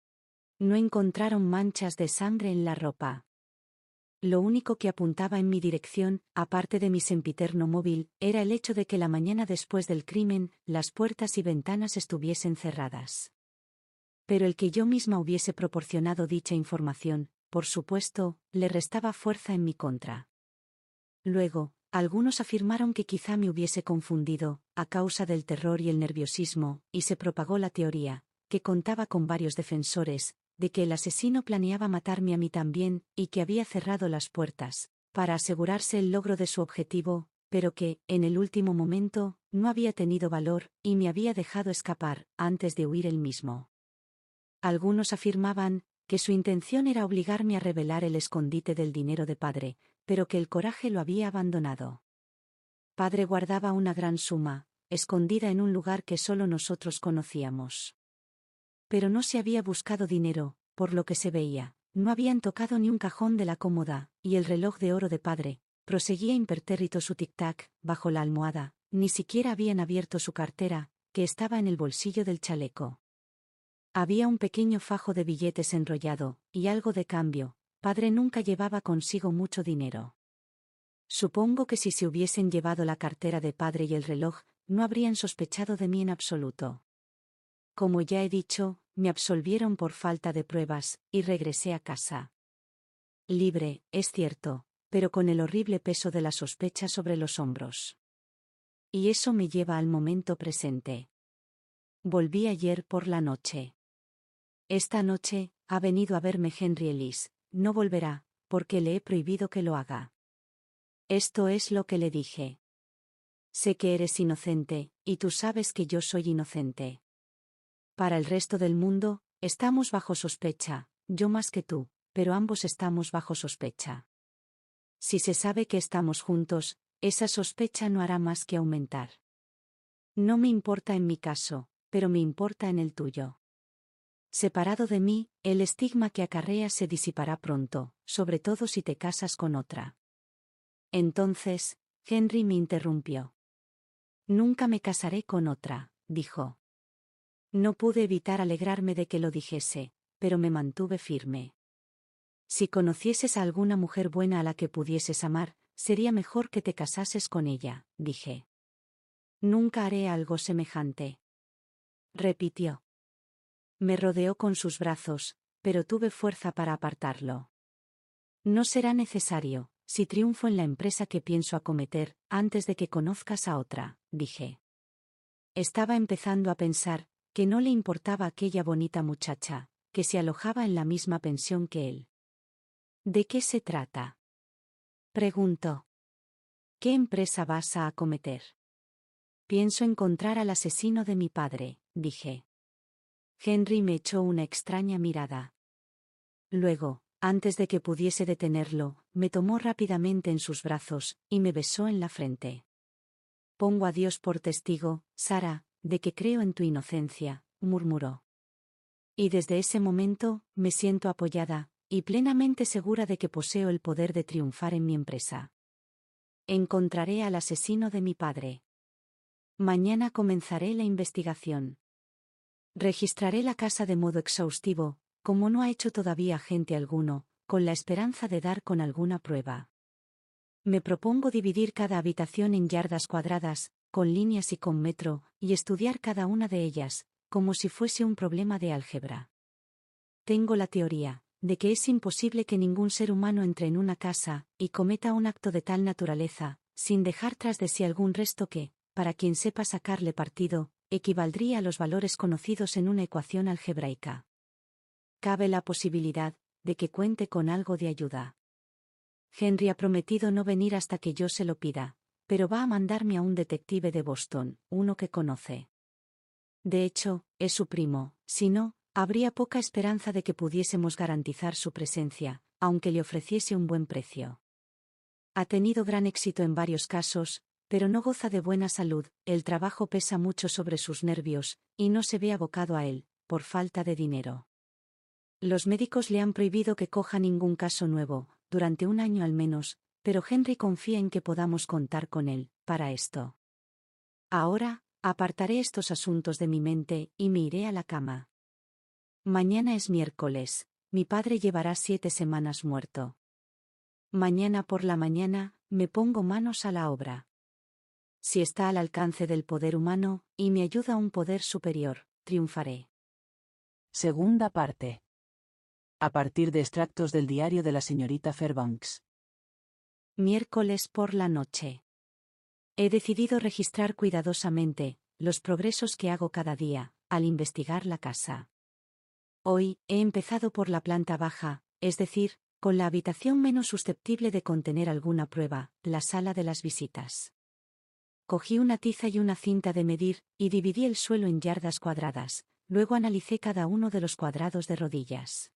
No encontraron manchas de sangre en la ropa. Lo único que apuntaba en mi dirección, aparte de mi sempiterno móvil, era el hecho de que la mañana después del crimen, las puertas y ventanas estuviesen cerradas. Pero el que yo misma hubiese proporcionado dicha información, por supuesto, le restaba fuerza en mi contra. Luego, algunos afirmaron que quizá me hubiese confundido, a causa del terror y el nerviosismo, y se propagó la teoría, que contaba con varios defensores, de que el asesino planeaba matarme a mí también, y que había cerrado las puertas, para asegurarse el logro de su objetivo, pero que, en el último momento, no había tenido valor, y me había dejado escapar, antes de huir él mismo. Algunos afirmaban que su intención era obligarme a revelar el escondite del dinero de padre, pero que el coraje lo había abandonado. Padre guardaba una gran suma, escondida en un lugar que solo nosotros conocíamos. Pero no se había buscado dinero, por lo que se veía, no habían tocado ni un cajón de la cómoda, y el reloj de oro de padre, proseguía impertérrito su tic-tac, bajo la almohada, ni siquiera habían abierto su cartera, que estaba en el bolsillo del chaleco. Había un pequeño fajo de billetes enrollado, y algo de cambio. Padre nunca llevaba consigo mucho dinero. Supongo que si se hubiesen llevado la cartera de padre y el reloj, no habrían sospechado de mí en absoluto. Como ya he dicho, me absolvieron por falta de pruebas, y regresé a casa. Libre, es cierto, pero con el horrible peso de la sospecha sobre los hombros. Y eso me lleva al momento presente. Volví ayer por la noche. Esta noche, ha venido a verme Henry Ellis, no volverá, porque le he prohibido que lo haga. Esto es lo que le dije. Sé que eres inocente, y tú sabes que yo soy inocente. Para el resto del mundo, estamos bajo sospecha, yo más que tú, pero ambos estamos bajo sospecha. Si se sabe que estamos juntos, esa sospecha no hará más que aumentar. No me importa en mi caso, pero me importa en el tuyo. Separado de mí, el estigma que acarreas se disipará pronto, sobre todo si te casas con otra. Entonces, Henry me interrumpió. Nunca me casaré con otra, dijo. No pude evitar alegrarme de que lo dijese, pero me mantuve firme. Si conocieses a alguna mujer buena a la que pudieses amar, sería mejor que te casases con ella, dije. Nunca haré algo semejante. Repitió. Me rodeó con sus brazos, pero tuve fuerza para apartarlo. No será necesario, si triunfo en la empresa que pienso acometer, antes de que conozcas a otra, dije. Estaba empezando a pensar que no le importaba aquella bonita muchacha, que se alojaba en la misma pensión que él. ¿De qué se trata?, preguntó. ¿Qué empresa vas a acometer? Pienso encontrar al asesino de mi padre, dije. Henry me echó una extraña mirada. Luego, antes de que pudiese detenerlo, me tomó rápidamente en sus brazos, y me besó en la frente. Pongo a Dios por testigo, Sara, de que creo en tu inocencia, murmuró. Y desde ese momento, me siento apoyada, y plenamente segura de que poseo el poder de triunfar en mi empresa. Encontraré al asesino de mi padre. Mañana comenzaré la investigación. Registraré la casa de modo exhaustivo, como no ha hecho todavía agente alguno, con la esperanza de dar con alguna prueba. Me propongo dividir cada habitación en yardas cuadradas, con líneas y con metro, y estudiar cada una de ellas, como si fuese un problema de álgebra. Tengo la teoría de que es imposible que ningún ser humano entre en una casa y cometa un acto de tal naturaleza, sin dejar tras de sí algún resto que, para quien sepa sacarle partido, equivaldría a los valores conocidos en una ecuación algebraica. Cabe la posibilidad de que cuente con algo de ayuda. Henry ha prometido no venir hasta que yo se lo pida, pero va a mandarme a un detective de Boston, uno que conoce. De hecho, es su primo, si no, habría poca esperanza de que pudiésemos garantizar su presencia, aunque le ofreciese un buen precio. Ha tenido gran éxito en varios casos, pero no goza de buena salud, el trabajo pesa mucho sobre sus nervios, y no se ve abocado a él, por falta de dinero. Los médicos le han prohibido que coja ningún caso nuevo, durante un año al menos, pero Henry confía en que podamos contar con él, para esto. Ahora, apartaré estos asuntos de mi mente, y me iré a la cama. Mañana es miércoles, mi padre llevará 7 semanas muerto. Mañana por la mañana, me pongo manos a la obra. Si está al alcance del poder humano, y me ayuda un poder superior, triunfaré. Segunda parte. A partir de extractos del diario de la señorita Fairbanks. Miércoles por la noche. He decidido registrar cuidadosamente los progresos que hago cada día, al investigar la casa. Hoy, he empezado por la planta baja, es decir, con la habitación menos susceptible de contener alguna prueba, la sala de las visitas. Cogí una tiza y una cinta de medir, y dividí el suelo en yardas cuadradas, luego analicé cada uno de los cuadrados de rodillas.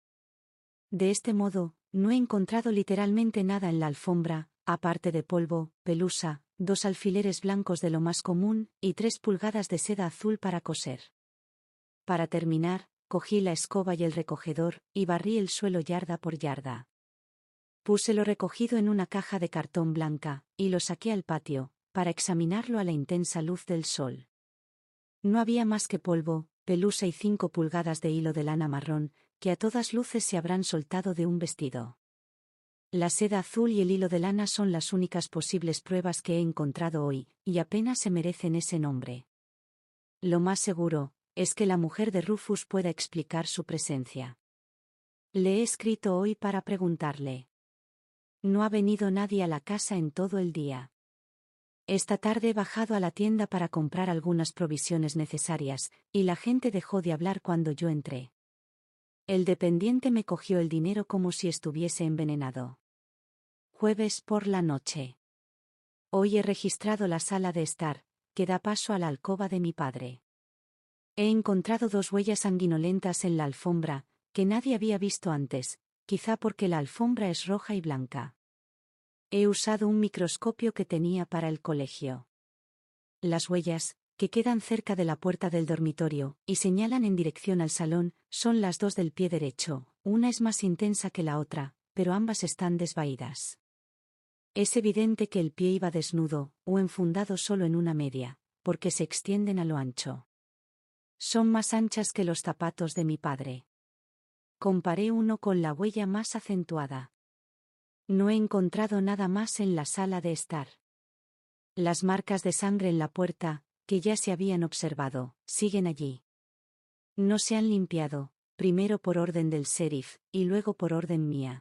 De este modo, no he encontrado literalmente nada en la alfombra, aparte de polvo, pelusa, 2 alfileres blancos de lo más común, y 3 pulgadas de seda azul para coser. Para terminar, cogí la escoba y el recogedor, y barrí el suelo yarda por yarda. Puse lo recogido en una caja de cartón blanca, y lo saqué al patio, para examinarlo a la intensa luz del sol. No había más que polvo, pelusa y 5 pulgadas de hilo de lana marrón, que a todas luces se habrán soltado de un vestido. La seda azul y el hilo de lana son las únicas posibles pruebas que he encontrado hoy, y apenas se merecen ese nombre. Lo más seguro es que la mujer de Rufus pueda explicar su presencia. Le he escrito hoy para preguntarle. No ha venido nadie a la casa en todo el día. Esta tarde he bajado a la tienda para comprar algunas provisiones necesarias, y la gente dejó de hablar cuando yo entré. El dependiente me cogió el dinero como si estuviese envenenado. Jueves por la noche. Hoy he registrado la sala de estar, que da paso a la alcoba de mi padre. He encontrado 2 huellas sanguinolentas en la alfombra, que nadie había visto antes, quizá porque la alfombra es roja y blanca. He usado un microscopio que tenía para el colegio. Las huellas, que quedan cerca de la puerta del dormitorio, y señalan en dirección al salón, son las 2 del pie derecho, una es más intensa que la otra, pero ambas están desvaídas. Es evidente que el pie iba desnudo, o enfundado solo en una media, porque se extienden a lo ancho. Son más anchas que los zapatos de mi padre. Comparé uno con la huella más acentuada. No he encontrado nada más en la sala de estar. Las marcas de sangre en la puerta, que ya se habían observado, siguen allí. No se han limpiado, primero por orden del sheriff, y luego por orden mía.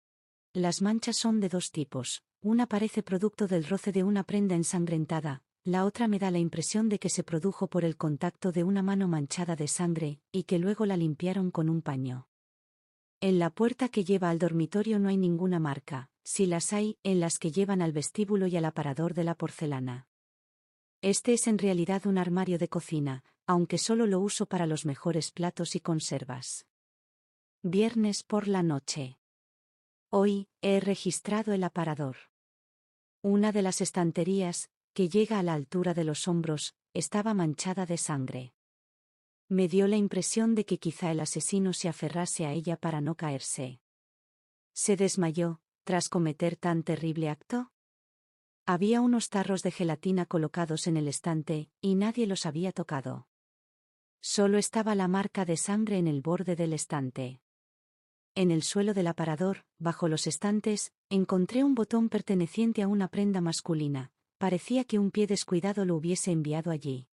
Las manchas son de 2 tipos, una parece producto del roce de una prenda ensangrentada, la otra me da la impresión de que se produjo por el contacto de una mano manchada de sangre, y que luego la limpiaron con un paño. En la puerta que lleva al dormitorio no hay ninguna marca, si las hay, en las que llevan al vestíbulo y al aparador de la porcelana. Este es en realidad un armario de cocina, aunque solo lo uso para los mejores platos y conservas. Viernes por la noche. Hoy, he registrado el aparador. Una de las estanterías, que llega a la altura de los hombros, estaba manchada de sangre. Me dio la impresión de que quizá el asesino se aferrase a ella para no caerse. ¿Se desmayó, tras cometer tan terrible acto? Había unos tarros de gelatina colocados en el estante, y nadie los había tocado. Solo estaba la marca de sangre en el borde del estante. En el suelo del aparador, bajo los estantes, encontré un botón perteneciente a una prenda masculina. Parecía que un pie descuidado lo hubiese enviado allí.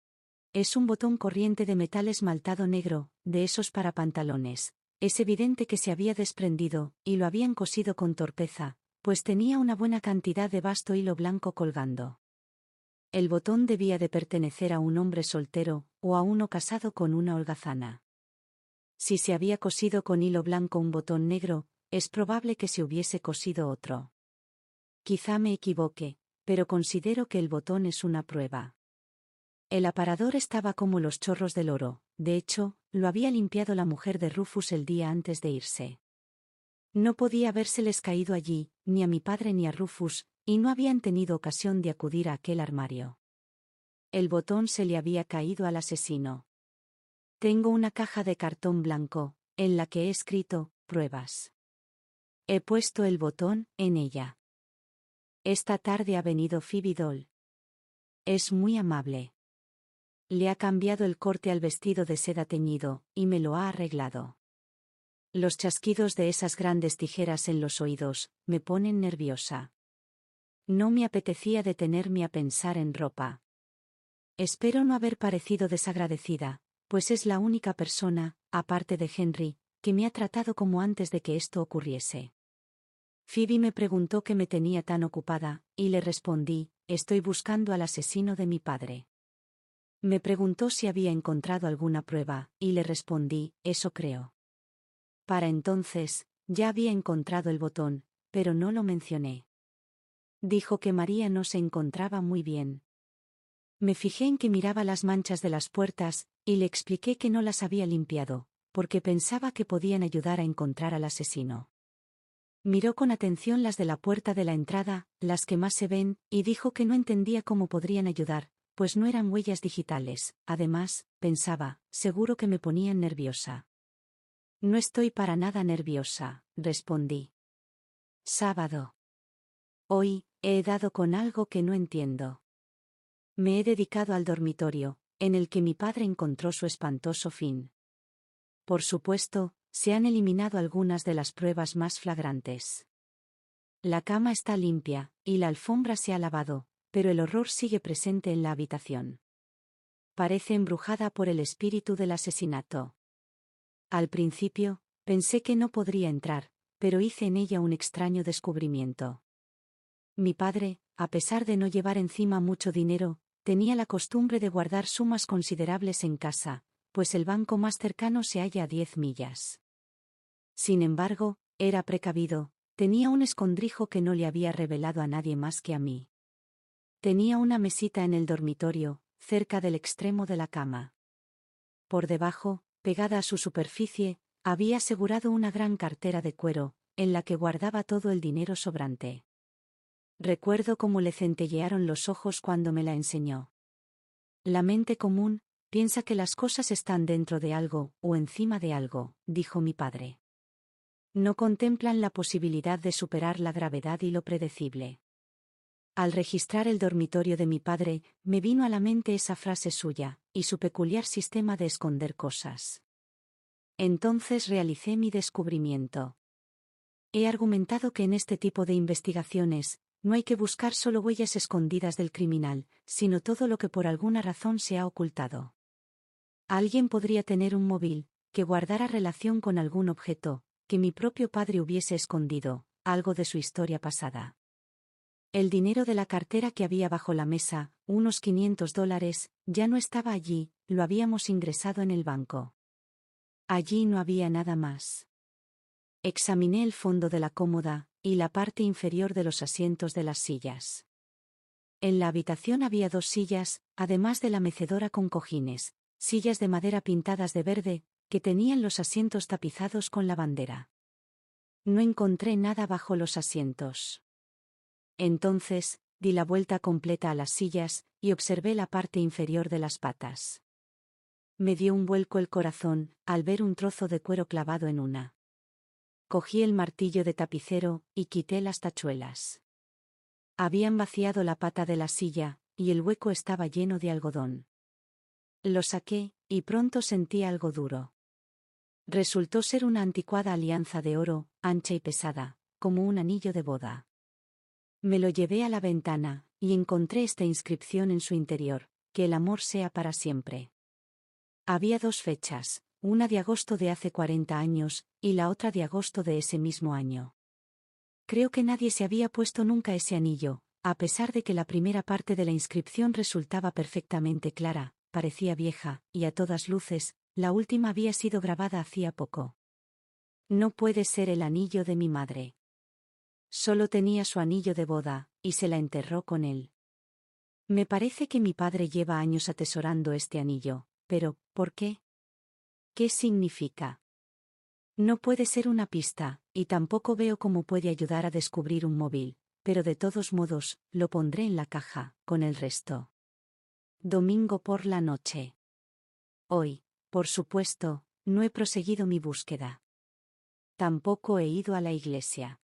Es un botón corriente de metal esmaltado negro, de esos para pantalones. Es evidente que se había desprendido, y lo habían cosido con torpeza, pues tenía una buena cantidad de vasto hilo blanco colgando. El botón debía de pertenecer a un hombre soltero, o a uno casado con una holgazana. Si se había cosido con hilo blanco un botón negro, es probable que se hubiese cosido otro. Quizá me equivoque, pero considero que el botón es una prueba. El aparador estaba como los chorros del oro, de hecho, lo había limpiado la mujer de Rufus el día antes de irse. No podía habérseles caído allí, ni a mi padre ni a Rufus, y no habían tenido ocasión de acudir a aquel armario. El botón se le había caído al asesino. Tengo una caja de cartón blanco, en la que he escrito, pruebas. He puesto el botón en ella. Esta tarde ha venido Phoebe Dole. Es muy amable. Le ha cambiado el corte al vestido de seda teñido, y me lo ha arreglado. Los chasquidos de esas grandes tijeras en los oídos, me ponen nerviosa. No me apetecía detenerme a pensar en ropa. Espero no haber parecido desagradecida, pues es la única persona, aparte de Henry, que me ha tratado como antes de que esto ocurriese. Phoebe me preguntó qué me tenía tan ocupada, y le respondí, estoy buscando al asesino de mi padre. Me preguntó si había encontrado alguna prueba, y le respondí, eso creo. Para entonces, ya había encontrado el botón, pero no lo mencioné. Dijo que María no se encontraba muy bien. Me fijé en que miraba las manchas de las puertas, y le expliqué que no las había limpiado, porque pensaba que podían ayudar a encontrar al asesino. Miró con atención las de la puerta de la entrada, las que más se ven, y dijo que no entendía cómo podrían ayudar, pues no eran huellas digitales. Además, pensaba, seguro que me ponían nerviosa. No estoy para nada nerviosa, respondí. Sábado. Hoy, he dado con algo que no entiendo. Me he dedicado al dormitorio, en el que mi padre encontró su espantoso fin. Por supuesto, se han eliminado algunas de las pruebas más flagrantes. La cama está limpia, y la alfombra se ha lavado, pero el horror sigue presente en la habitación. parece embrujada por el espíritu del asesinato. Al principio, pensé que no podría entrar, pero hice en ella un extraño descubrimiento. Mi padre, a pesar de no llevar encima mucho dinero, tenía la costumbre de guardar sumas considerables en casa, pues el banco más cercano se halla a 10 millas. Sin embargo, era precavido, tenía un escondrijo que no le había revelado a nadie más que a mí. Tenía una mesita en el dormitorio, cerca del extremo de la cama. Por debajo, pegada a su superficie, había asegurado una gran cartera de cuero, en la que guardaba todo el dinero sobrante. Recuerdo cómo le centellearon los ojos cuando me la enseñó. La mente común piensa que las cosas están dentro de algo, o encima de algo, dijo mi padre. No contemplan la posibilidad de superar la gravedad y lo predecible. Al registrar el dormitorio de mi padre, me vino a la mente esa frase suya, y su peculiar sistema de esconder cosas. Entonces realicé mi descubrimiento. He argumentado que en este tipo de investigaciones, no hay que buscar solo huellas escondidas del criminal, sino todo lo que por alguna razón se ha ocultado. Alguien podría tener un móvil, que guardara relación con algún objeto, que mi propio padre hubiese escondido, algo de su historia pasada. El dinero de la cartera que había bajo la mesa, unos $500, ya no estaba allí, lo habíamos ingresado en el banco. Allí no había nada más. Examiné el fondo de la cómoda, y la parte inferior de los asientos de las sillas. En la habitación había 2 sillas, además de la mecedora con cojines, sillas de madera pintadas de verde, que tenían los asientos tapizados con la bandera. No encontré nada bajo los asientos. Entonces, di la vuelta completa a las sillas, y observé la parte inferior de las patas. Me dio un vuelco el corazón, al ver un trozo de cuero clavado en una. Cogí el martillo de tapicero, y quité las tachuelas. Habían vaciado la pata de la silla, y el hueco estaba lleno de algodón. Lo saqué, y pronto sentí algo duro. Resultó ser una anticuada alianza de oro, ancha y pesada, como un anillo de boda. Me lo llevé a la ventana, y encontré esta inscripción en su interior: que el amor sea para siempre. Había 2 fechas, una de agosto de hace 40 años, y la otra de agosto de ese mismo año. Creo que nadie se había puesto nunca ese anillo, a pesar de que la primera parte de la inscripción resultaba perfectamente clara, parecía vieja, y a todas luces, la última había sido grabada hacía poco. No puede ser el anillo de mi madre. Solo tenía su anillo de boda, y se la enterró con él. Me parece que mi padre lleva años atesorando este anillo, pero, ¿por qué? ¿Qué significa? No puede ser una pista, y tampoco veo cómo puede ayudar a descubrir un móvil, pero de todos modos, lo pondré en la caja, con el resto. Domingo por la noche. Hoy, por supuesto, no he proseguido mi búsqueda. Tampoco he ido a la iglesia.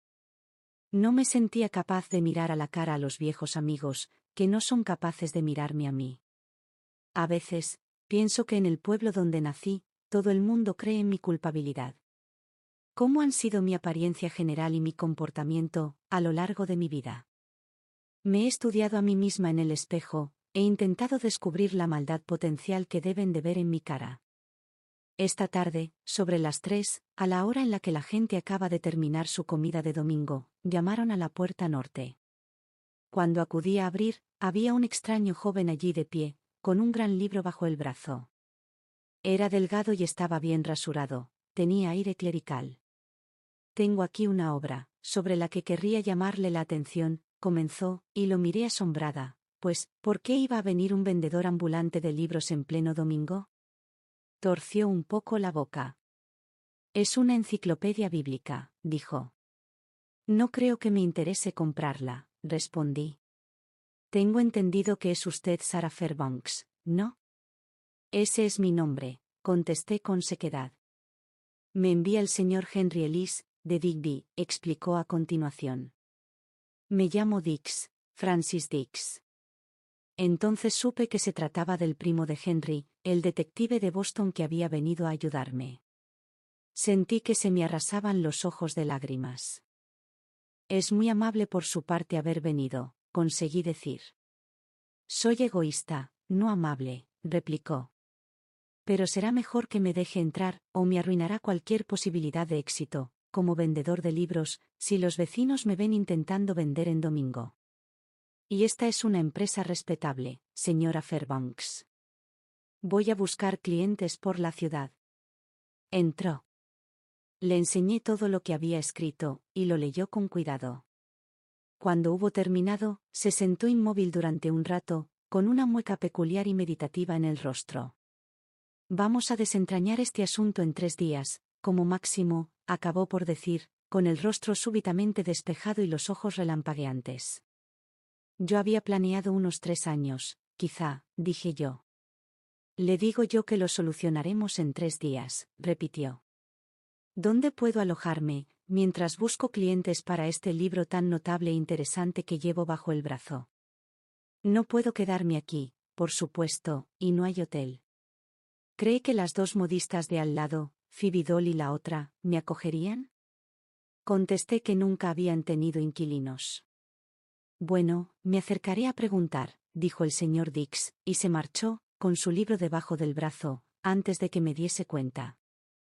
No me sentía capaz de mirar a la cara a los viejos amigos, que no son capaces de mirarme a mí. A veces, pienso que en el pueblo donde nací, todo el mundo cree en mi culpabilidad. ¿Cómo han sido mi apariencia general y mi comportamiento, a lo largo de mi vida? Me he estudiado a mí misma en el espejo, he intentado descubrir la maldad potencial que deben de ver en mi cara. Esta tarde, sobre las 3, a la hora en la que la gente acaba de terminar su comida de domingo, llamaron a la puerta norte. Cuando acudí a abrir, había un extraño joven allí de pie, con un gran libro bajo el brazo. Era delgado y estaba bien rasurado, tenía aire clerical. Tengo aquí una obra, sobre la que querría llamarle la atención, comenzó, y lo miré asombrada, pues, ¿por qué iba a venir un vendedor ambulante de libros en pleno domingo? Torció un poco la boca. Es una enciclopedia bíblica, dijo. No creo que me interese comprarla, respondí. Tengo entendido que es usted Sarah Fairbanks, ¿no? Ese es mi nombre, contesté con sequedad. Me envía el señor Henry Ellis, de Digby, explicó a continuación. Me llamo Dix, Francis Dix. Entonces supe que se trataba del primo de Henry, el detective de Boston que había venido a ayudarme. Sentí que se me arrasaban los ojos de lágrimas. Es muy amable por su parte haber venido, conseguí decir. Soy egoísta, no amable, replicó. Pero será mejor que me deje entrar, o me arruinará cualquier posibilidad de éxito, como vendedor de libros, si los vecinos me ven intentando vender en domingo. Y esta es una empresa respetable, señora Fairbanks. Voy a buscar clientes por la ciudad. Entró. Le enseñé todo lo que había escrito, y lo leyó con cuidado. Cuando hubo terminado, se sentó inmóvil durante un rato, con una mueca peculiar y meditativa en el rostro. Vamos a desentrañar este asunto en 3 días, como máximo, acabó por decir, con el rostro súbitamente despejado y los ojos relampagueantes. Yo había planeado unos 3 años, quizá, dije yo. Le digo yo que lo solucionaremos en 3 días, repitió. ¿Dónde puedo alojarme, mientras busco clientes para este libro tan notable e interesante que llevo bajo el brazo? No puedo quedarme aquí, por supuesto, y no hay hotel. ¿Cree que las 2 modistas de al lado, Phoebe Dall y la otra, me acogerían? Contesté que nunca habían tenido inquilinos. Bueno, me acercaré a preguntar, dijo el señor Dix, y se marchó, con su libro debajo del brazo, antes de que me diese cuenta.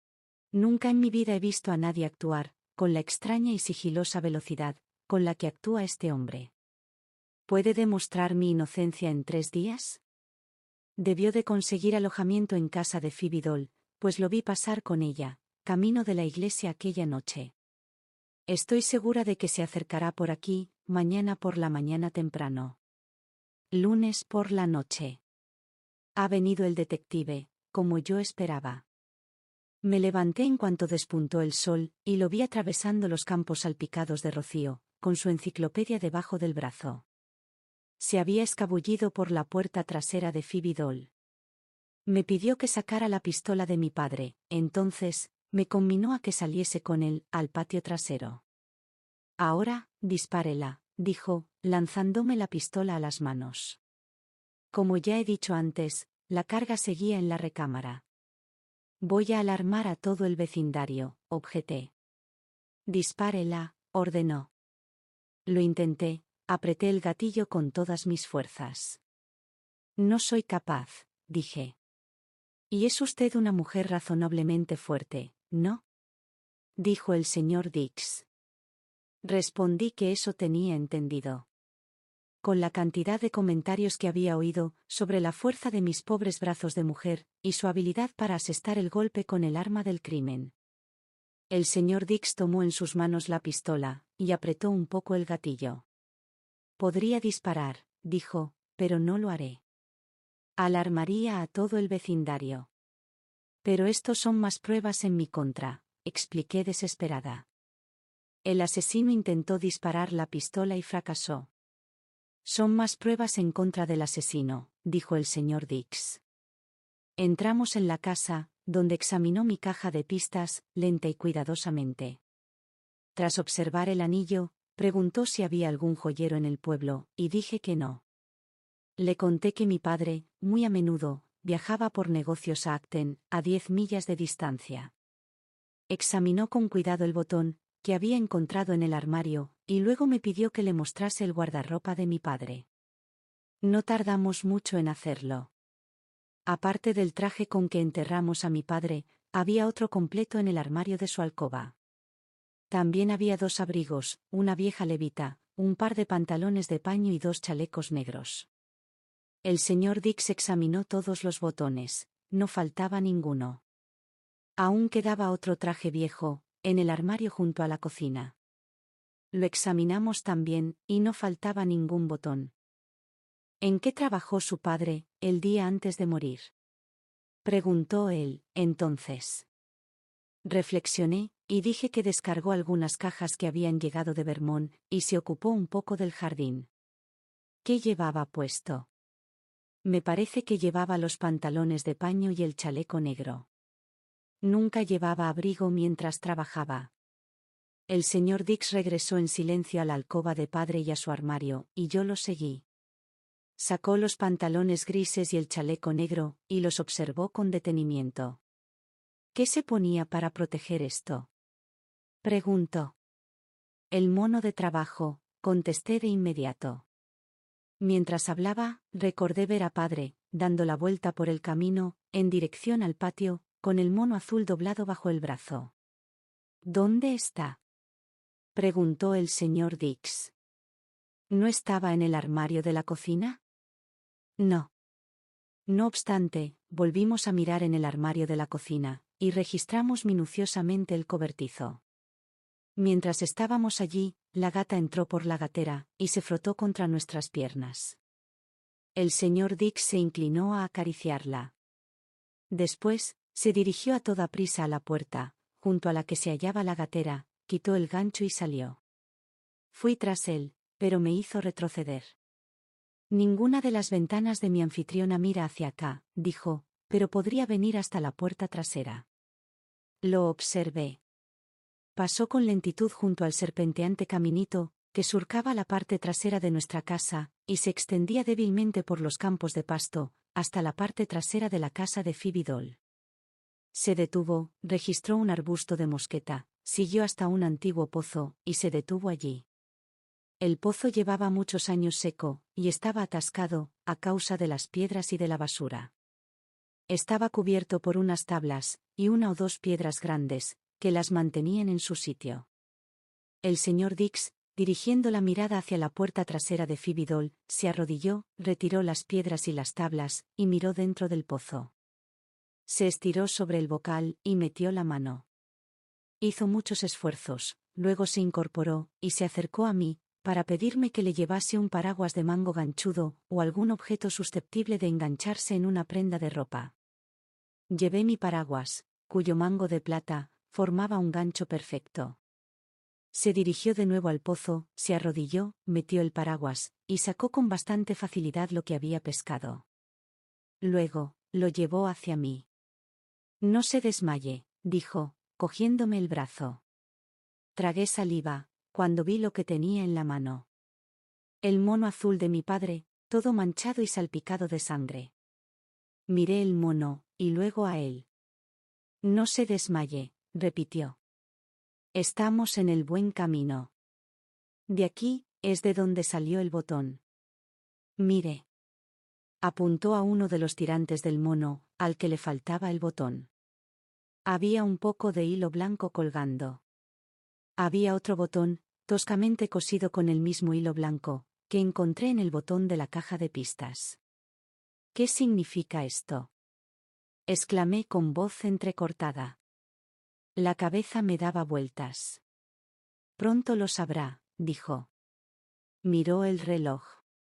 Nunca en mi vida he visto a nadie actuar, con la extraña y sigilosa velocidad, con la que actúa este hombre. ¿Puede demostrar mi inocencia en 3 días? Debió de conseguir alojamiento en casa de Phoebe Dall, pues lo vi pasar con ella, camino de la iglesia aquella noche. Estoy segura de que se acercará por aquí, mañana por la mañana temprano. Lunes por la noche. Ha venido el detective, como yo esperaba. Me levanté en cuanto despuntó el sol, y lo vi atravesando los campos salpicados de rocío, con su enciclopedia debajo del brazo. Se había escabullido por la puerta trasera de Phoebe Dall. Me pidió que sacara la pistola de mi padre, entonces, me conminó a que saliese con él, al patio trasero. Ahora, dispárela, dijo, lanzándome la pistola a las manos. Como ya he dicho antes, la carga seguía en la recámara. Voy a alarmar a todo el vecindario, objeté. Dispárela, ordenó. Lo intenté, apreté el gatillo con todas mis fuerzas. No soy capaz, dije. Y es usted una mujer razonablemente fuerte, ¿no? Dijo el señor Dix. Respondí que eso tenía entendido. Con la cantidad de comentarios que había oído sobre la fuerza de mis pobres brazos de mujer, y su habilidad para asestar el golpe con el arma del crimen. El señor Dix tomó en sus manos la pistola, y apretó un poco el gatillo. Podría disparar, dijo, pero no lo haré. Alarmaría a todo el vecindario. Pero estos son más pruebas en mi contra, expliqué desesperada. El asesino intentó disparar la pistola y fracasó. Son más pruebas en contra del asesino, dijo el señor Dix. Entramos en la casa, donde examinó mi caja de pistas, lenta y cuidadosamente. Tras observar el anillo, preguntó si había algún joyero en el pueblo, y dije que no. Le conté que mi padre, muy a menudo, viajaba por negocios a Acton, a 10 millas de distancia. Examinó con cuidado el botón, que había encontrado en el armario, y luego me pidió que le mostrase el guardarropa de mi padre. No tardamos mucho en hacerlo. Aparte del traje con que enterramos a mi padre, había otro completo en el armario de su alcoba. También había 2 abrigos, una vieja levita, un par de pantalones de paño y 2 chalecos negros. El señor Dix examinó todos los botones, no faltaba ninguno. Aún quedaba otro traje viejo, en el armario junto a la cocina. Lo examinamos también, y no faltaba ningún botón. ¿En qué trabajó su padre, el día antes de morir? Preguntó él, entonces. Reflexioné, y dije que descargó algunas cajas que habían llegado de Vermont, y se ocupó un poco del jardín. ¿Qué llevaba puesto? Me parece que llevaba los pantalones de paño y el chaleco negro. Nunca llevaba abrigo mientras trabajaba. El señor Dix regresó en silencio a la alcoba de padre y a su armario, y yo lo seguí. Sacó los pantalones grises y el chaleco negro, y los observó con detenimiento. ¿Qué se ponía para proteger esto? Preguntó. El mono de trabajo, contesté de inmediato. Mientras hablaba, recordé ver a padre, dando la vuelta por el camino, en dirección al patio, con el mono azul doblado bajo el brazo. ¿Dónde está?, preguntó el señor Dix. ¿No estaba en el armario de la cocina? No. No obstante, volvimos a mirar en el armario de la cocina, y registramos minuciosamente el cobertizo. Mientras estábamos allí, la gata entró por la gatera, y se frotó contra nuestras piernas. El señor Dix se inclinó a acariciarla. Después, se dirigió a toda prisa a la puerta, junto a la que se hallaba la gatera, quitó el gancho y salió. Fui tras él, pero me hizo retroceder. Ninguna de las ventanas de mi anfitriona mira hacia acá, dijo, pero podría venir hasta la puerta trasera. Lo observé. Pasó con lentitud junto al serpenteante caminito, que surcaba la parte trasera de nuestra casa, y se extendía débilmente por los campos de pasto, hasta la parte trasera de la casa de Phoebe Dole. Se detuvo, registró un arbusto de mosqueta, siguió hasta un antiguo pozo, y se detuvo allí. El pozo llevaba muchos años seco, y estaba atascado, a causa de las piedras y de la basura. Estaba cubierto por unas tablas, y una o dos piedras grandes, que las mantenían en su sitio. El señor Dix, dirigiendo la mirada hacia la puerta trasera de Phoebe Dole, se arrodilló, retiró las piedras y las tablas, y miró dentro del pozo. Se estiró sobre el bocal, y metió la mano. Hizo muchos esfuerzos, luego se incorporó, y se acercó a mí, para pedirme que le llevase un paraguas de mango ganchudo, o algún objeto susceptible de engancharse en una prenda de ropa. Llevé mi paraguas, cuyo mango de plata formaba un gancho perfecto. Se dirigió de nuevo al pozo, se arrodilló, metió el paraguas, y sacó con bastante facilidad lo que había pescado. Luego, lo llevó hacia mí. No se desmaye, dijo, cogiéndome el brazo. Tragué saliva, cuando vi lo que tenía en la mano. El mono azul de mi padre, todo manchado y salpicado de sangre. Miré el mono, y luego a él. No se desmaye, repitió. Estamos en el buen camino. De aquí, es de donde salió el botón. Mire. Apuntó a uno de los tirantes del mono, al que le faltaba el botón. Había un poco de hilo blanco colgando. Había otro botón, toscamente cosido con el mismo hilo blanco, que encontré en el botón de la caja de pistas. ¿Qué significa esto?, exclamé con voz entrecortada. La cabeza me daba vueltas. Pronto lo sabrá, dijo. Miró el reloj.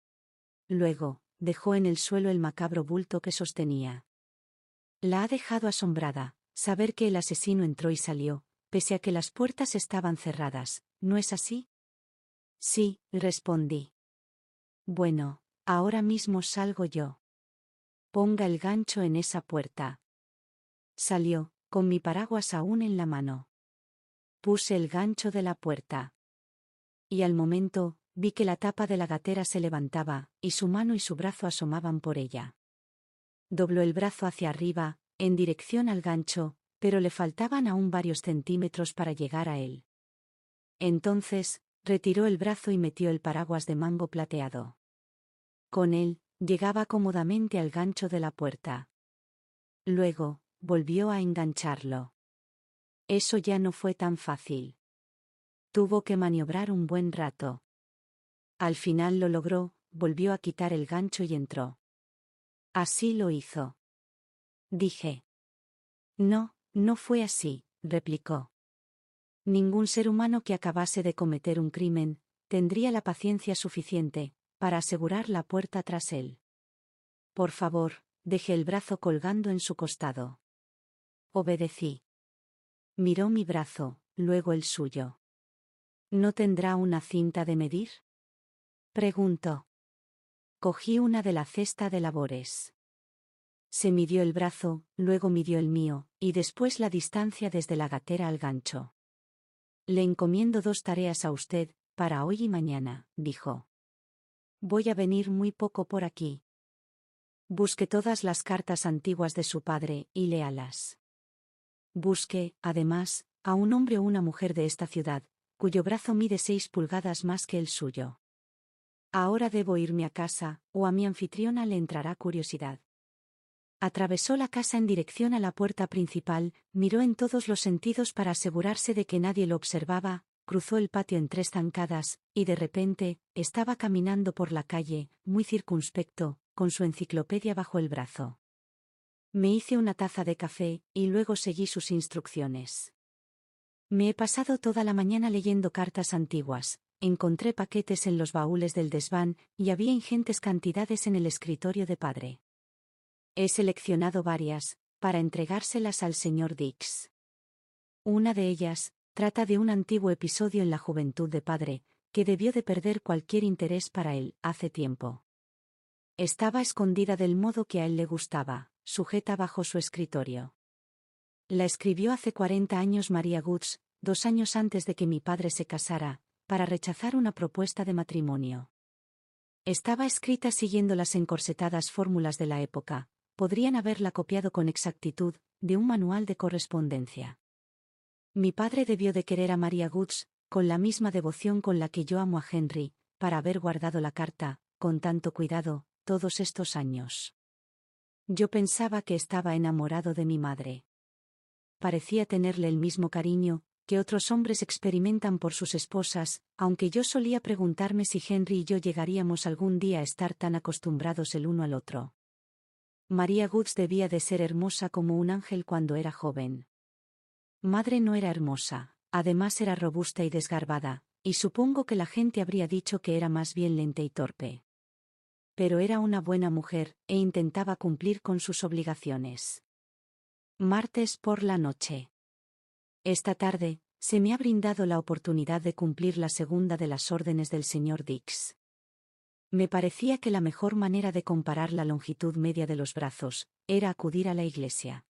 Luego, dejó en el suelo el macabro bulto que sostenía. La ha dejado asombrada, saber que el asesino entró y salió, pese a que las puertas estaban cerradas, ¿no es así? Sí, respondí. Bueno, ahora mismo salgo yo. Ponga el gancho en esa puerta. Salió, con mi paraguas aún en la mano. Puse el gancho de la puerta. Y al momento, vi que la tapa de la gatera se levantaba, y su mano y su brazo asomaban por ella. Dobló el brazo hacia arriba, en dirección al gancho, pero le faltaban aún varios centímetros para llegar a él. Entonces, retiró el brazo y metió el paraguas de mango plateado. Con él, llegaba cómodamente al gancho de la puerta. Luego, volvió a engancharlo. Eso ya no fue tan fácil. Tuvo que maniobrar un buen rato. Al final lo logró, volvió a quitar el gancho y entró. Así lo hizo. Dije. No, no fue así, replicó. Ningún ser humano que acabase de cometer un crimen, tendría la paciencia suficiente, para asegurar la puerta tras él. Por favor, deje el brazo colgando en su costado. Obedecí. Miró mi brazo, luego el suyo. ¿No tendrá una cinta de medir?, preguntó. Cogí una de la cesta de labores. Se midió el brazo, luego midió el mío, y después la distancia desde la gatera al gancho. Le encomiendo 2 tareas a usted, para hoy y mañana, dijo. Voy a venir muy poco por aquí. Busque todas las cartas antiguas de su padre, y léalas. Busque, además, a un hombre o una mujer de esta ciudad, cuyo brazo mide 6 pulgadas más que el suyo. Ahora debo irme a casa, o a mi anfitriona le entrará curiosidad. Atravesó la casa en dirección a la puerta principal, miró en todos los sentidos para asegurarse de que nadie lo observaba, cruzó el patio en 3 zancadas, y de repente, estaba caminando por la calle, muy circunspecto, con su enciclopedia bajo el brazo. Me hice una taza de café, y luego seguí sus instrucciones. Me he pasado toda la mañana leyendo cartas antiguas, encontré paquetes en los baúles del desván, y había ingentes cantidades en el escritorio de padre. He seleccionado varias, para entregárselas al señor Dix. Una de ellas, trata de un antiguo episodio en la juventud de padre, que debió de perder cualquier interés para él, hace tiempo. Estaba escondida del modo que a él le gustaba, sujeta bajo su escritorio. La escribió hace 40 años María Goods, 2 años antes de que mi padre se casara, para rechazar una propuesta de matrimonio. Estaba escrita siguiendo las encorsetadas fórmulas de la época, podrían haberla copiado con exactitud, de un manual de correspondencia. Mi padre debió de querer a María Goods, con la misma devoción con la que yo amo a Henry, para haber guardado la carta, con tanto cuidado, todos estos años. Yo pensaba que estaba enamorado de mi madre. Parecía tenerle el mismo cariño que otros hombres experimentan por sus esposas, aunque yo solía preguntarme si Henry y yo llegaríamos algún día a estar tan acostumbrados el uno al otro. María Goods debía de ser hermosa como un ángel cuando era joven. Madre no era hermosa, además era robusta y desgarbada, y supongo que la gente habría dicho que era más bien lenta y torpe. Pero era una buena mujer, e intentaba cumplir con sus obligaciones. Martes por la noche. Esta tarde, se me ha brindado la oportunidad de cumplir la segunda de las órdenes del señor Dix. Me parecía que la mejor manera de comparar la longitud media de los brazos, era acudir a la iglesia.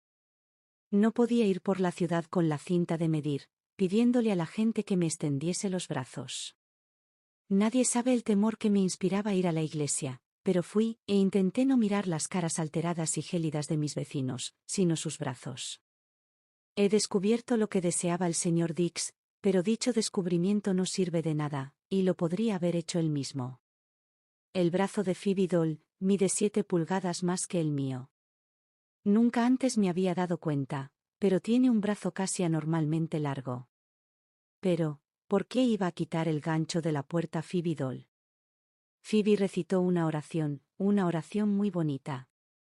No podía ir por la ciudad con la cinta de medir, pidiéndole a la gente que me extendiese los brazos. Nadie sabe el temor que me inspiraba ir a la iglesia, pero fui, e intenté no mirar las caras alteradas y gélidas de mis vecinos, sino sus brazos. He descubierto lo que deseaba el señor Dix, pero dicho descubrimiento no sirve de nada, y lo podría haber hecho él mismo. El brazo de Phoebe Dole mide 7 pulgadas más que el mío. Nunca antes me había dado cuenta, pero tiene un brazo casi anormalmente largo. Pero, ¿por qué iba a quitar el gancho de la puerta Phoebe Dole? Phoebe recitó una oración muy bonita.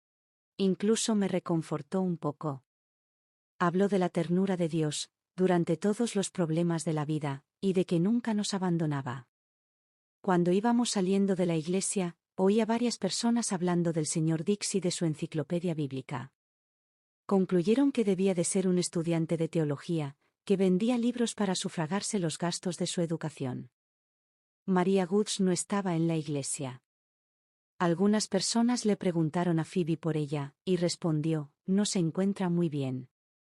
Incluso me reconfortó un poco. Habló de la ternura de Dios, durante todos los problemas de la vida, y de que nunca nos abandonaba. Cuando íbamos saliendo de la iglesia, oí a varias personas hablando del señor Dix y de su enciclopedia bíblica. Concluyeron que debía de ser un estudiante de teología, que vendía libros para sufragarse los gastos de su educación. María Goods no estaba en la iglesia. Algunas personas le preguntaron a Phoebe por ella, y respondió, no se encuentra muy bien.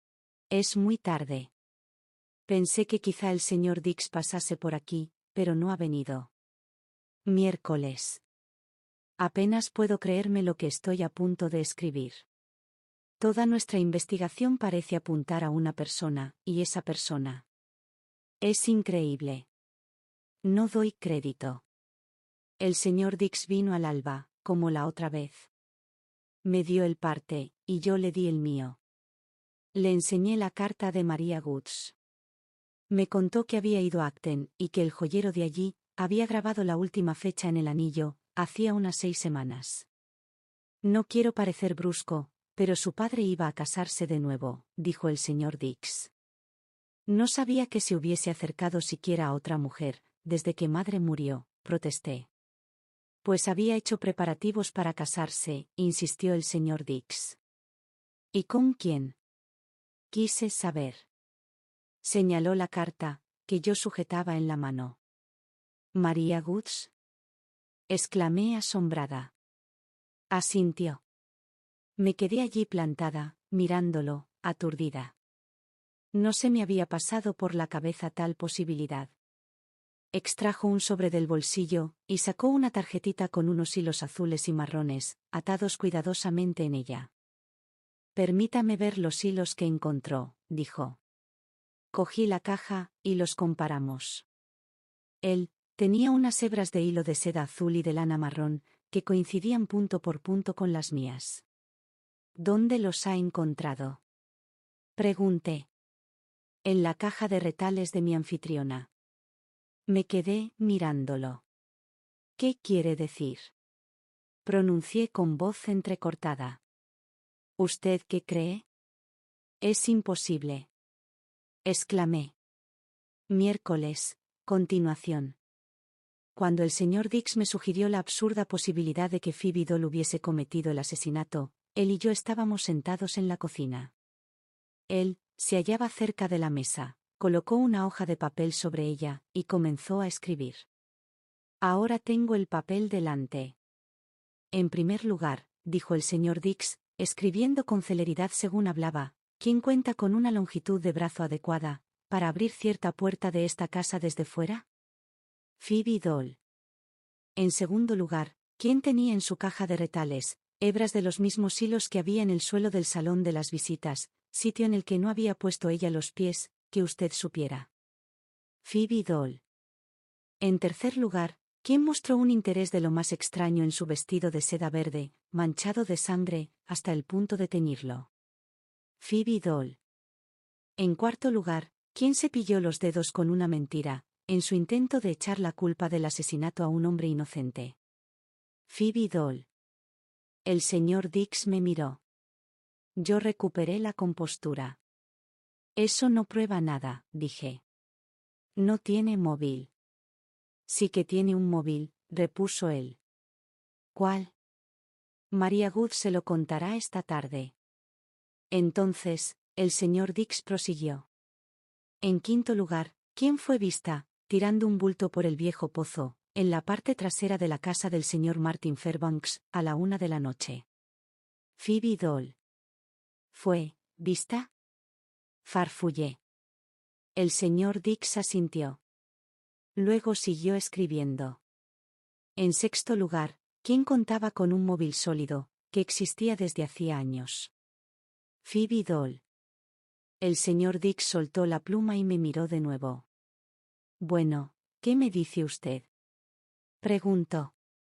Es muy tarde. Pensé que quizá el señor Dix pasase por aquí, pero no ha venido. Miércoles. Apenas puedo creerme lo que estoy a punto de escribir. Toda nuestra investigación parece apuntar a una persona, y esa persona. Es increíble. No doy crédito. El señor Dix vino al alba, como la otra vez. Me dio el parte, y yo le di el mío. Le enseñé la carta de María Goods. Me contó que había ido a Acton, y que el joyero de allí había grabado la última fecha en el anillo, hacía unas 6 semanas. No quiero parecer brusco, pero su padre iba a casarse de nuevo, dijo el señor Dix. No sabía que se hubiese acercado siquiera a otra mujer, desde que madre murió, protesté. Pues había hecho preparativos para casarse, insistió el señor Dix. ¿Y con quién? Quise saber. Señaló la carta, que yo sujetaba en la mano. ¿María Goods? Exclamé asombrada. Asintió. Me quedé allí plantada, mirándolo, aturdida. No se me había pasado por la cabeza tal posibilidad. Extrajo un sobre del bolsillo, y sacó una tarjetita con unos hilos azules y marrones, atados cuidadosamente en ella. Permítame ver los hilos que encontró, dijo. Cogí la caja, y los comparamos. Él tenía unas hebras de hilo de seda azul y de lana marrón, que coincidían punto por punto con las mías. ¿Dónde los ha encontrado? Pregunté. En la caja de retales de mi anfitriona. Me quedé mirándolo. ¿Qué quiere decir? Pronuncié con voz entrecortada. ¿Usted qué cree? Es imposible. Exclamé. Miércoles, continuación. Cuando el señor Dix me sugirió la absurda posibilidad de que Phoebe Dole hubiese cometido el asesinato, él y yo estábamos sentados en la cocina. Él se hallaba cerca de la mesa, colocó una hoja de papel sobre ella, y comenzó a escribir. Ahora tengo el papel delante. En primer lugar, dijo el señor Dix, escribiendo con celeridad según hablaba, ¿quién cuenta con una longitud de brazo adecuada para abrir cierta puerta de esta casa desde fuera? Phoebe Dole. En segundo lugar, ¿quién tenía en su caja de retales hebras de los mismos hilos que había en el suelo del salón de las visitas, sitio en el que no había puesto ella los pies, que usted supiera? Phoebe Dole. En tercer lugar, ¿quién mostró un interés de lo más extraño en su vestido de seda verde, manchado de sangre, hasta el punto de teñirlo? Phoebe Dole. En cuarto lugar, ¿quién cepilló los dedos con una mentira, en su intento de echar la culpa del asesinato a un hombre inocente? Phoebe Dole. El señor Dix me miró. Yo recuperé la compostura. Eso no prueba nada, dije. No tiene móvil. Sí que tiene un móvil, repuso él. ¿Cuál? María Good se lo contará esta tarde. Entonces, el señor Dix prosiguió. En quinto lugar, ¿quién fue vista, tirando un bulto por el viejo pozo, en la parte trasera de la casa del señor Martin Fairbanks, a la 1 de la noche? Phoebe Dole. ¿Fue vista? Farfullé. El señor Dix asintió. Luego siguió escribiendo. En sexto lugar, ¿quién contaba con un móvil sólido, que existía desde hacía años? Phoebe Dole. El señor Dix soltó la pluma y me miró de nuevo. Bueno, ¿qué me dice usted? Preguntó.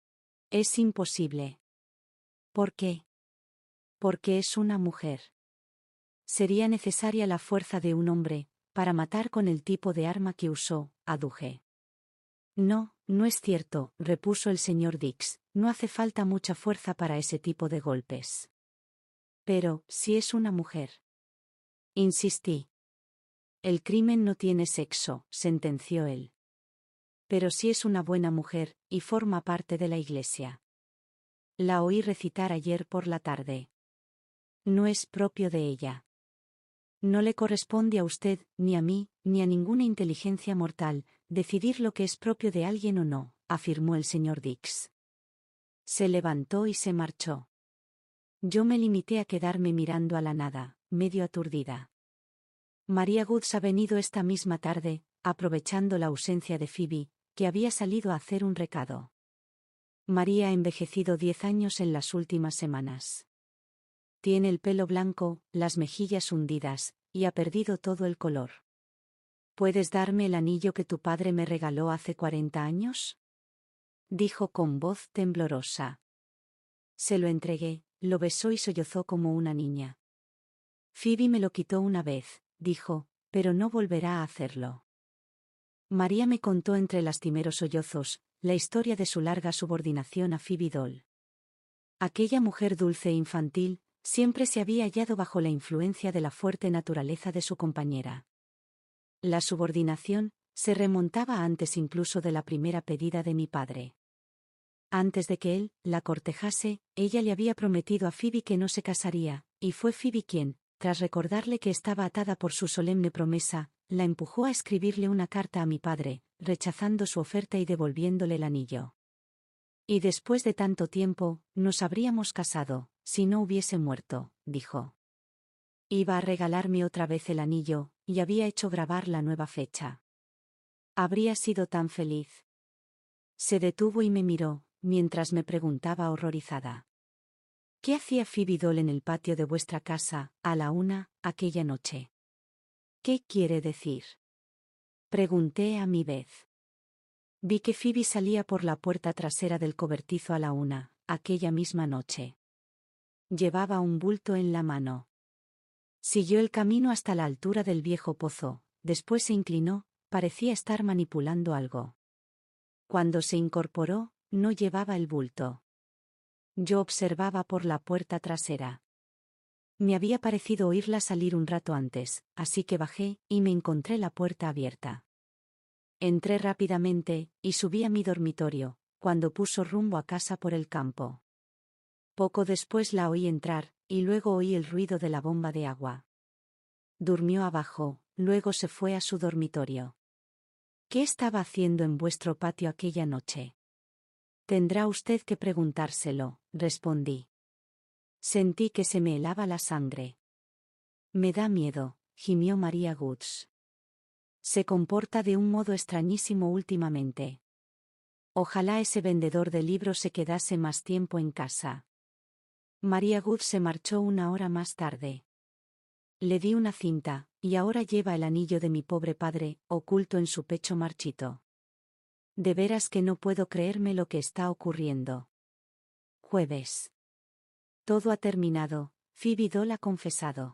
Es imposible. ¿Por qué? Porque es una mujer. Sería necesaria la fuerza de un hombre, para matar con el tipo de arma que usó, aduje. No, no es cierto, repuso el señor Dix, no hace falta mucha fuerza para ese tipo de golpes. Pero, si es una mujer. Insistí. El crimen no tiene sexo, sentenció él. Pero si es una buena mujer, y forma parte de la iglesia. La oí recitar ayer por la tarde. No es propio de ella. No le corresponde a usted, ni a mí, ni a ninguna inteligencia mortal, decidir lo que es propio de alguien o no, afirmó el señor Dix. Se levantó y se marchó. Yo me limité a quedarme mirando a la nada, medio aturdida. María Goods ha venido esta misma tarde, aprovechando la ausencia de Phoebe, que había salido a hacer un recado. María ha envejecido 10 años en las últimas semanas. Tiene el pelo blanco, las mejillas hundidas, y ha perdido todo el color. ¿Puedes darme el anillo que tu padre me regaló hace 40 años? Dijo con voz temblorosa. Se lo entregué, lo besó y sollozó como una niña. Phoebe me lo quitó una vez, dijo, pero no volverá a hacerlo. María me contó entre lastimeros sollozos, la historia de su larga subordinación a Phoebe Dole. Aquella mujer dulce e infantil, siempre se había hallado bajo la influencia de la fuerte naturaleza de su compañera. La subordinación se remontaba antes incluso de la primera pedida de mi padre. Antes de que él la cortejase, ella le había prometido a Phoebe que no se casaría, y fue Phoebe quien, tras recordarle que estaba atada por su solemne promesa, la empujó a escribirle una carta a mi padre, rechazando su oferta y devolviéndole el anillo. Y después de tanto tiempo, nos habríamos casado, si no hubiese muerto, dijo. Iba a regalarme otra vez el anillo, y había hecho grabar la nueva fecha. Habría sido tan feliz. Se detuvo y me miró, mientras me preguntaba horrorizada. ¿Qué hacía Phoebe Dole en el patio de vuestra casa, a la 1, aquella noche? ¿Qué quiere decir? Pregunté a mi vez. Vi que Phoebe salía por la puerta trasera del cobertizo a la 1, aquella misma noche. Llevaba un bulto en la mano. Siguió el camino hasta la altura del viejo pozo, después se inclinó, parecía estar manipulando algo. Cuando se incorporó, no llevaba el bulto. Yo observaba por la puerta trasera. Me había parecido oírla salir un rato antes, así que bajé, y me encontré la puerta abierta. Entré rápidamente, y subí a mi dormitorio, cuando puso rumbo a casa por el campo. Poco después la oí entrar, y luego oí el ruido de la bomba de agua. Durmió abajo, luego se fue a su dormitorio. ¿Qué estaba haciendo en vuestro patio aquella noche? Tendrá usted que preguntárselo, respondí. Sentí que se me helaba la sangre. Me da miedo, gimió María Goods. Se comporta de un modo extrañísimo últimamente. Ojalá ese vendedor de libros se quedase más tiempo en casa. María Goods se marchó una hora más tarde. Le di una cinta, y ahora lleva el anillo de mi pobre padre, oculto en su pecho marchito. De veras que no puedo creerme lo que está ocurriendo. Jueves. Todo ha terminado, Phoebe Dole ha confesado.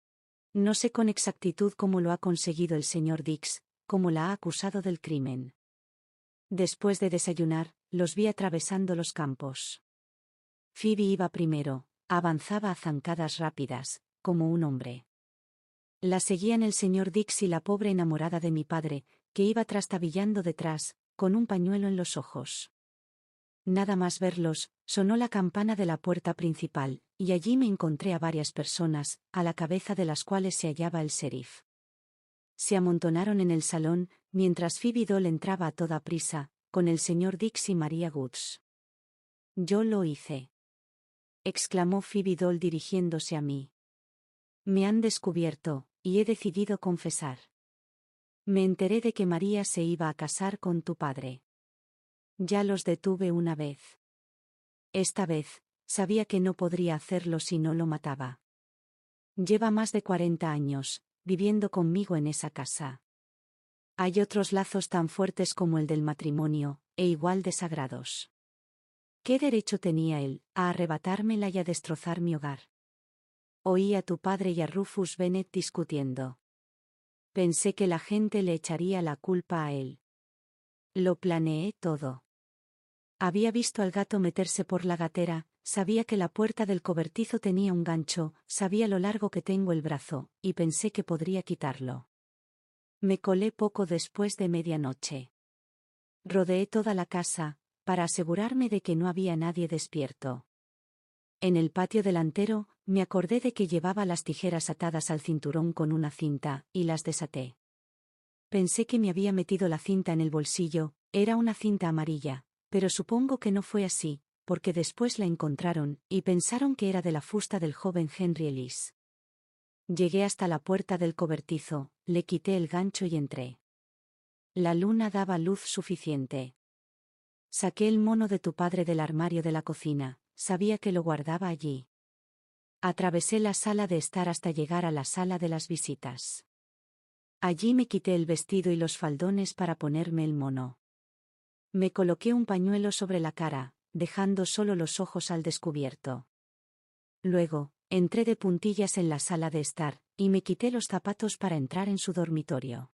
No sé con exactitud cómo lo ha conseguido el señor Dix, cómo la ha acusado del crimen. Después de desayunar, los vi atravesando los campos. Phoebe iba primero, avanzaba a zancadas rápidas, como un hombre. La seguían el señor Dix y la pobre enamorada de mi padre, que iba trastabillando detrás, con un pañuelo en los ojos. Nada más verlos, sonó la campana de la puerta principal, y allí me encontré a varias personas, a la cabeza de las cuales se hallaba el sheriff. Se amontonaron en el salón, mientras Phoebe Dole entraba a toda prisa, con el señor Dix y María Goods. «Yo lo hice», exclamó Phoebe Dole dirigiéndose a mí. «Me han descubierto, y he decidido confesar. Me enteré de que María se iba a casar con tu padre. Ya los detuve una vez. Esta vez, sabía que no podría hacerlo si no lo mataba. Lleva más de 40 años, viviendo conmigo en esa casa. Hay otros lazos tan fuertes como el del matrimonio, e igual de sagrados. ¿Qué derecho tenía él a arrebatármela y a destrozar mi hogar? Oí a tu padre y a Rufus Bennett discutiendo. Pensé que la gente le echaría la culpa a él. Lo planeé todo. Había visto al gato meterse por la gatera, sabía que la puerta del cobertizo tenía un gancho, sabía lo largo que tengo el brazo, y pensé que podría quitarlo. Me colé poco después de medianoche. Rodeé toda la casa, para asegurarme de que no había nadie despierto. En el patio delantero, me acordé de que llevaba las tijeras atadas al cinturón con una cinta, y las desaté. Pensé que me había metido la cinta en el bolsillo, era una cinta amarilla, pero supongo que no fue así, porque después la encontraron, y pensaron que era de la fusta del joven Henry Ellis. Llegué hasta la puerta del cobertizo, le quité el gancho y entré. La luna daba luz suficiente. Saqué el mono de tu padre del armario de la cocina, sabía que lo guardaba allí. Atravesé la sala de estar hasta llegar a la sala de las visitas. Allí me quité el vestido y los faldones para ponerme el mono. Me coloqué un pañuelo sobre la cara, dejando solo los ojos al descubierto. Luego, entré de puntillas en la sala de estar, y me quité los zapatos para entrar en su dormitorio.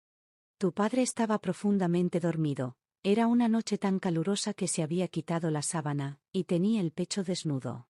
Tu padre estaba profundamente dormido, era una noche tan calurosa que se había quitado la sábana, y tenía el pecho desnudo.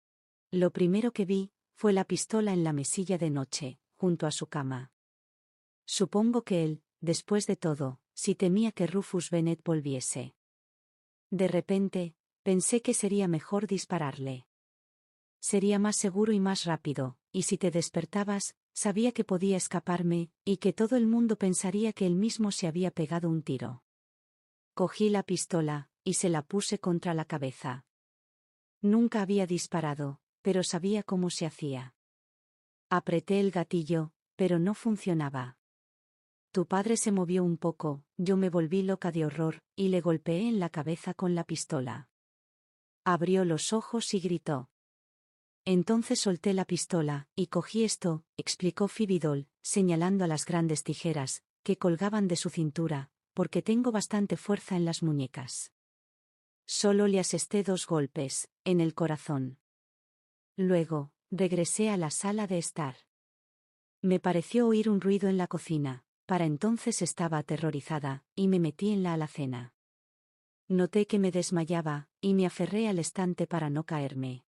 Lo primero que vi, fue la pistola en la mesilla de noche, junto a su cama. Supongo que él, después de todo, sí temía que Rufus Bennett volviese. De repente, pensé que sería mejor dispararle. Sería más seguro y más rápido, y si te despertabas, sabía que podía escaparme, y que todo el mundo pensaría que él mismo se había pegado un tiro. Cogí la pistola, y se la puse contra la cabeza. Nunca había disparado, pero sabía cómo se hacía. Apreté el gatillo, pero no funcionaba. Tu padre se movió un poco, yo me volví loca de horror, y le golpeé en la cabeza con la pistola. Abrió los ojos y gritó. Entonces solté la pistola, y cogí esto, explicó Phoebe Dole, señalando a las grandes tijeras, que colgaban de su cintura, porque tengo bastante fuerza en las muñecas. Solo le asesté 2 golpes, en el corazón. Luego, regresé a la sala de estar. Me pareció oír un ruido en la cocina, para entonces estaba aterrorizada, y me metí en la alacena. Noté que me desmayaba, y me aferré al estante para no caerme.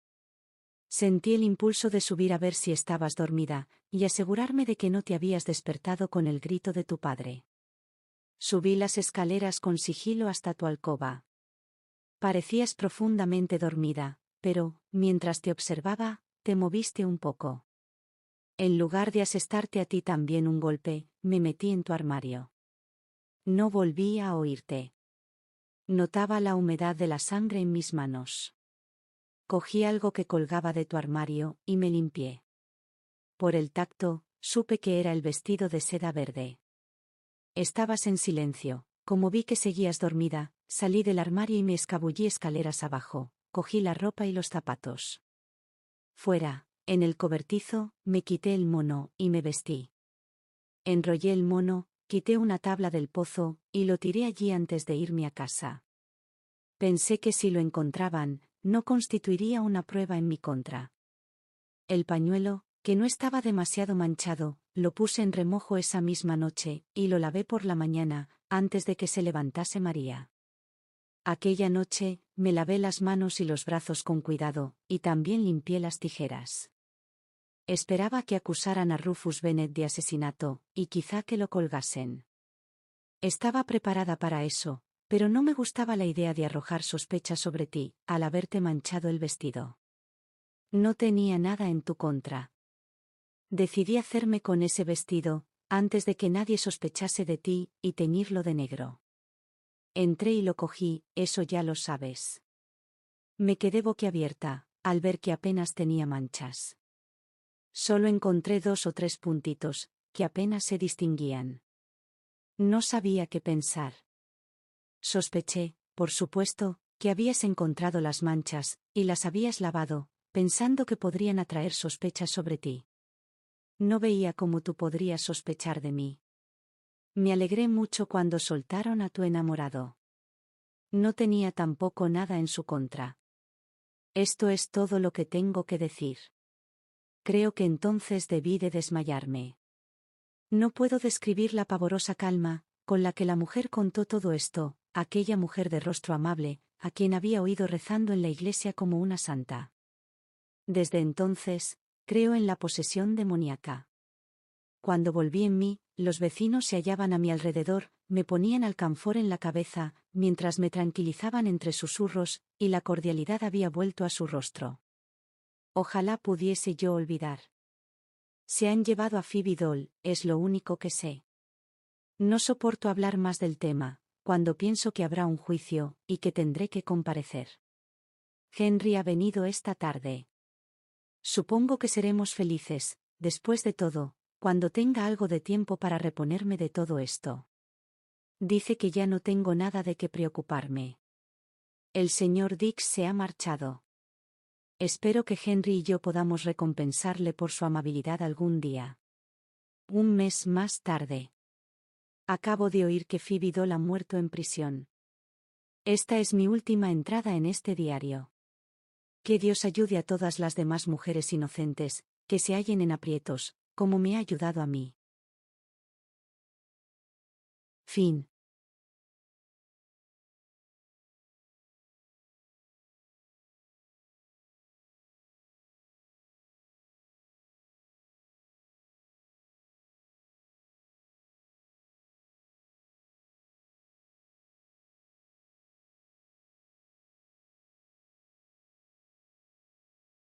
Sentí el impulso de subir a ver si estabas dormida, y asegurarme de que no te habías despertado con el grito de tu padre. Subí las escaleras con sigilo hasta tu alcoba. Parecías profundamente dormida, pero, mientras te observaba, te moviste un poco. En lugar de asestarte a ti también un golpe, me metí en tu armario. No volví a oírte. Notaba la humedad de la sangre en mis manos. Cogí algo que colgaba de tu armario, y me limpié. Por el tacto, supe que era el vestido de seda verde. Estabas en silencio. Como vi que seguías dormida, salí del armario y me escabullí escaleras abajo, cogí la ropa y los zapatos. Fuera, en el cobertizo, me quité el mono, y me vestí. Enrollé el mono, quité una tabla del pozo, y lo tiré allí antes de irme a casa. Pensé que si lo encontraban, no constituiría una prueba en mi contra. El pañuelo, que no estaba demasiado manchado, lo puse en remojo esa misma noche, y lo lavé por la mañana, antes de que se levantase María. Aquella noche, me lavé las manos y los brazos con cuidado, y también limpié las tijeras. Esperaba que acusaran a Rufus Bennett de asesinato, y quizá que lo colgasen. Estaba preparada para eso, pero no me gustaba la idea de arrojar sospechas sobre ti, al haberte manchado el vestido. No tenía nada en tu contra. Decidí hacerme con ese vestido, antes de que nadie sospechase de ti, y teñirlo de negro. Entré y lo cogí, eso ya lo sabes. Me quedé boquiabierta, al ver que apenas tenía manchas. Solo encontré 2 o 3 puntitos, que apenas se distinguían. No sabía qué pensar. Sospeché, por supuesto, que habías encontrado las manchas, y las habías lavado, pensando que podrían atraer sospechas sobre ti. No veía cómo tú podrías sospechar de mí. Me alegré mucho cuando soltaron a tu enamorado. No tenía tampoco nada en su contra. Esto es todo lo que tengo que decir. Creo que entonces debí de desmayarme. No puedo describir la pavorosa calma, con la que la mujer contó todo esto, aquella mujer de rostro amable, a quien había oído rezando en la iglesia como una santa. Desde entonces, creo en la posesión demoníaca. Cuando volví en mí, los vecinos se hallaban a mi alrededor, me ponían alcanfor en la cabeza, mientras me tranquilizaban entre susurros, y la cordialidad había vuelto a su rostro. Ojalá pudiese yo olvidar. Se han llevado a Phoebe Dall, es lo único que sé. No soporto hablar más del tema, cuando pienso que habrá un juicio, y que tendré que comparecer. Henry ha venido esta tarde. Supongo que seremos felices, después de todo, cuando tenga algo de tiempo para reponerme de todo esto. Dice que ya no tengo nada de qué preocuparme. El señor Dix se ha marchado. Espero que Henry y yo podamos recompensarle por su amabilidad algún día. Un mes más tarde. Acabo de oír que Phoebe Dall ha muerto en prisión. Esta es mi última entrada en este diario. Que Dios ayude a todas las demás mujeres inocentes, que se hallen en aprietos, como me ha ayudado a mí. Fin.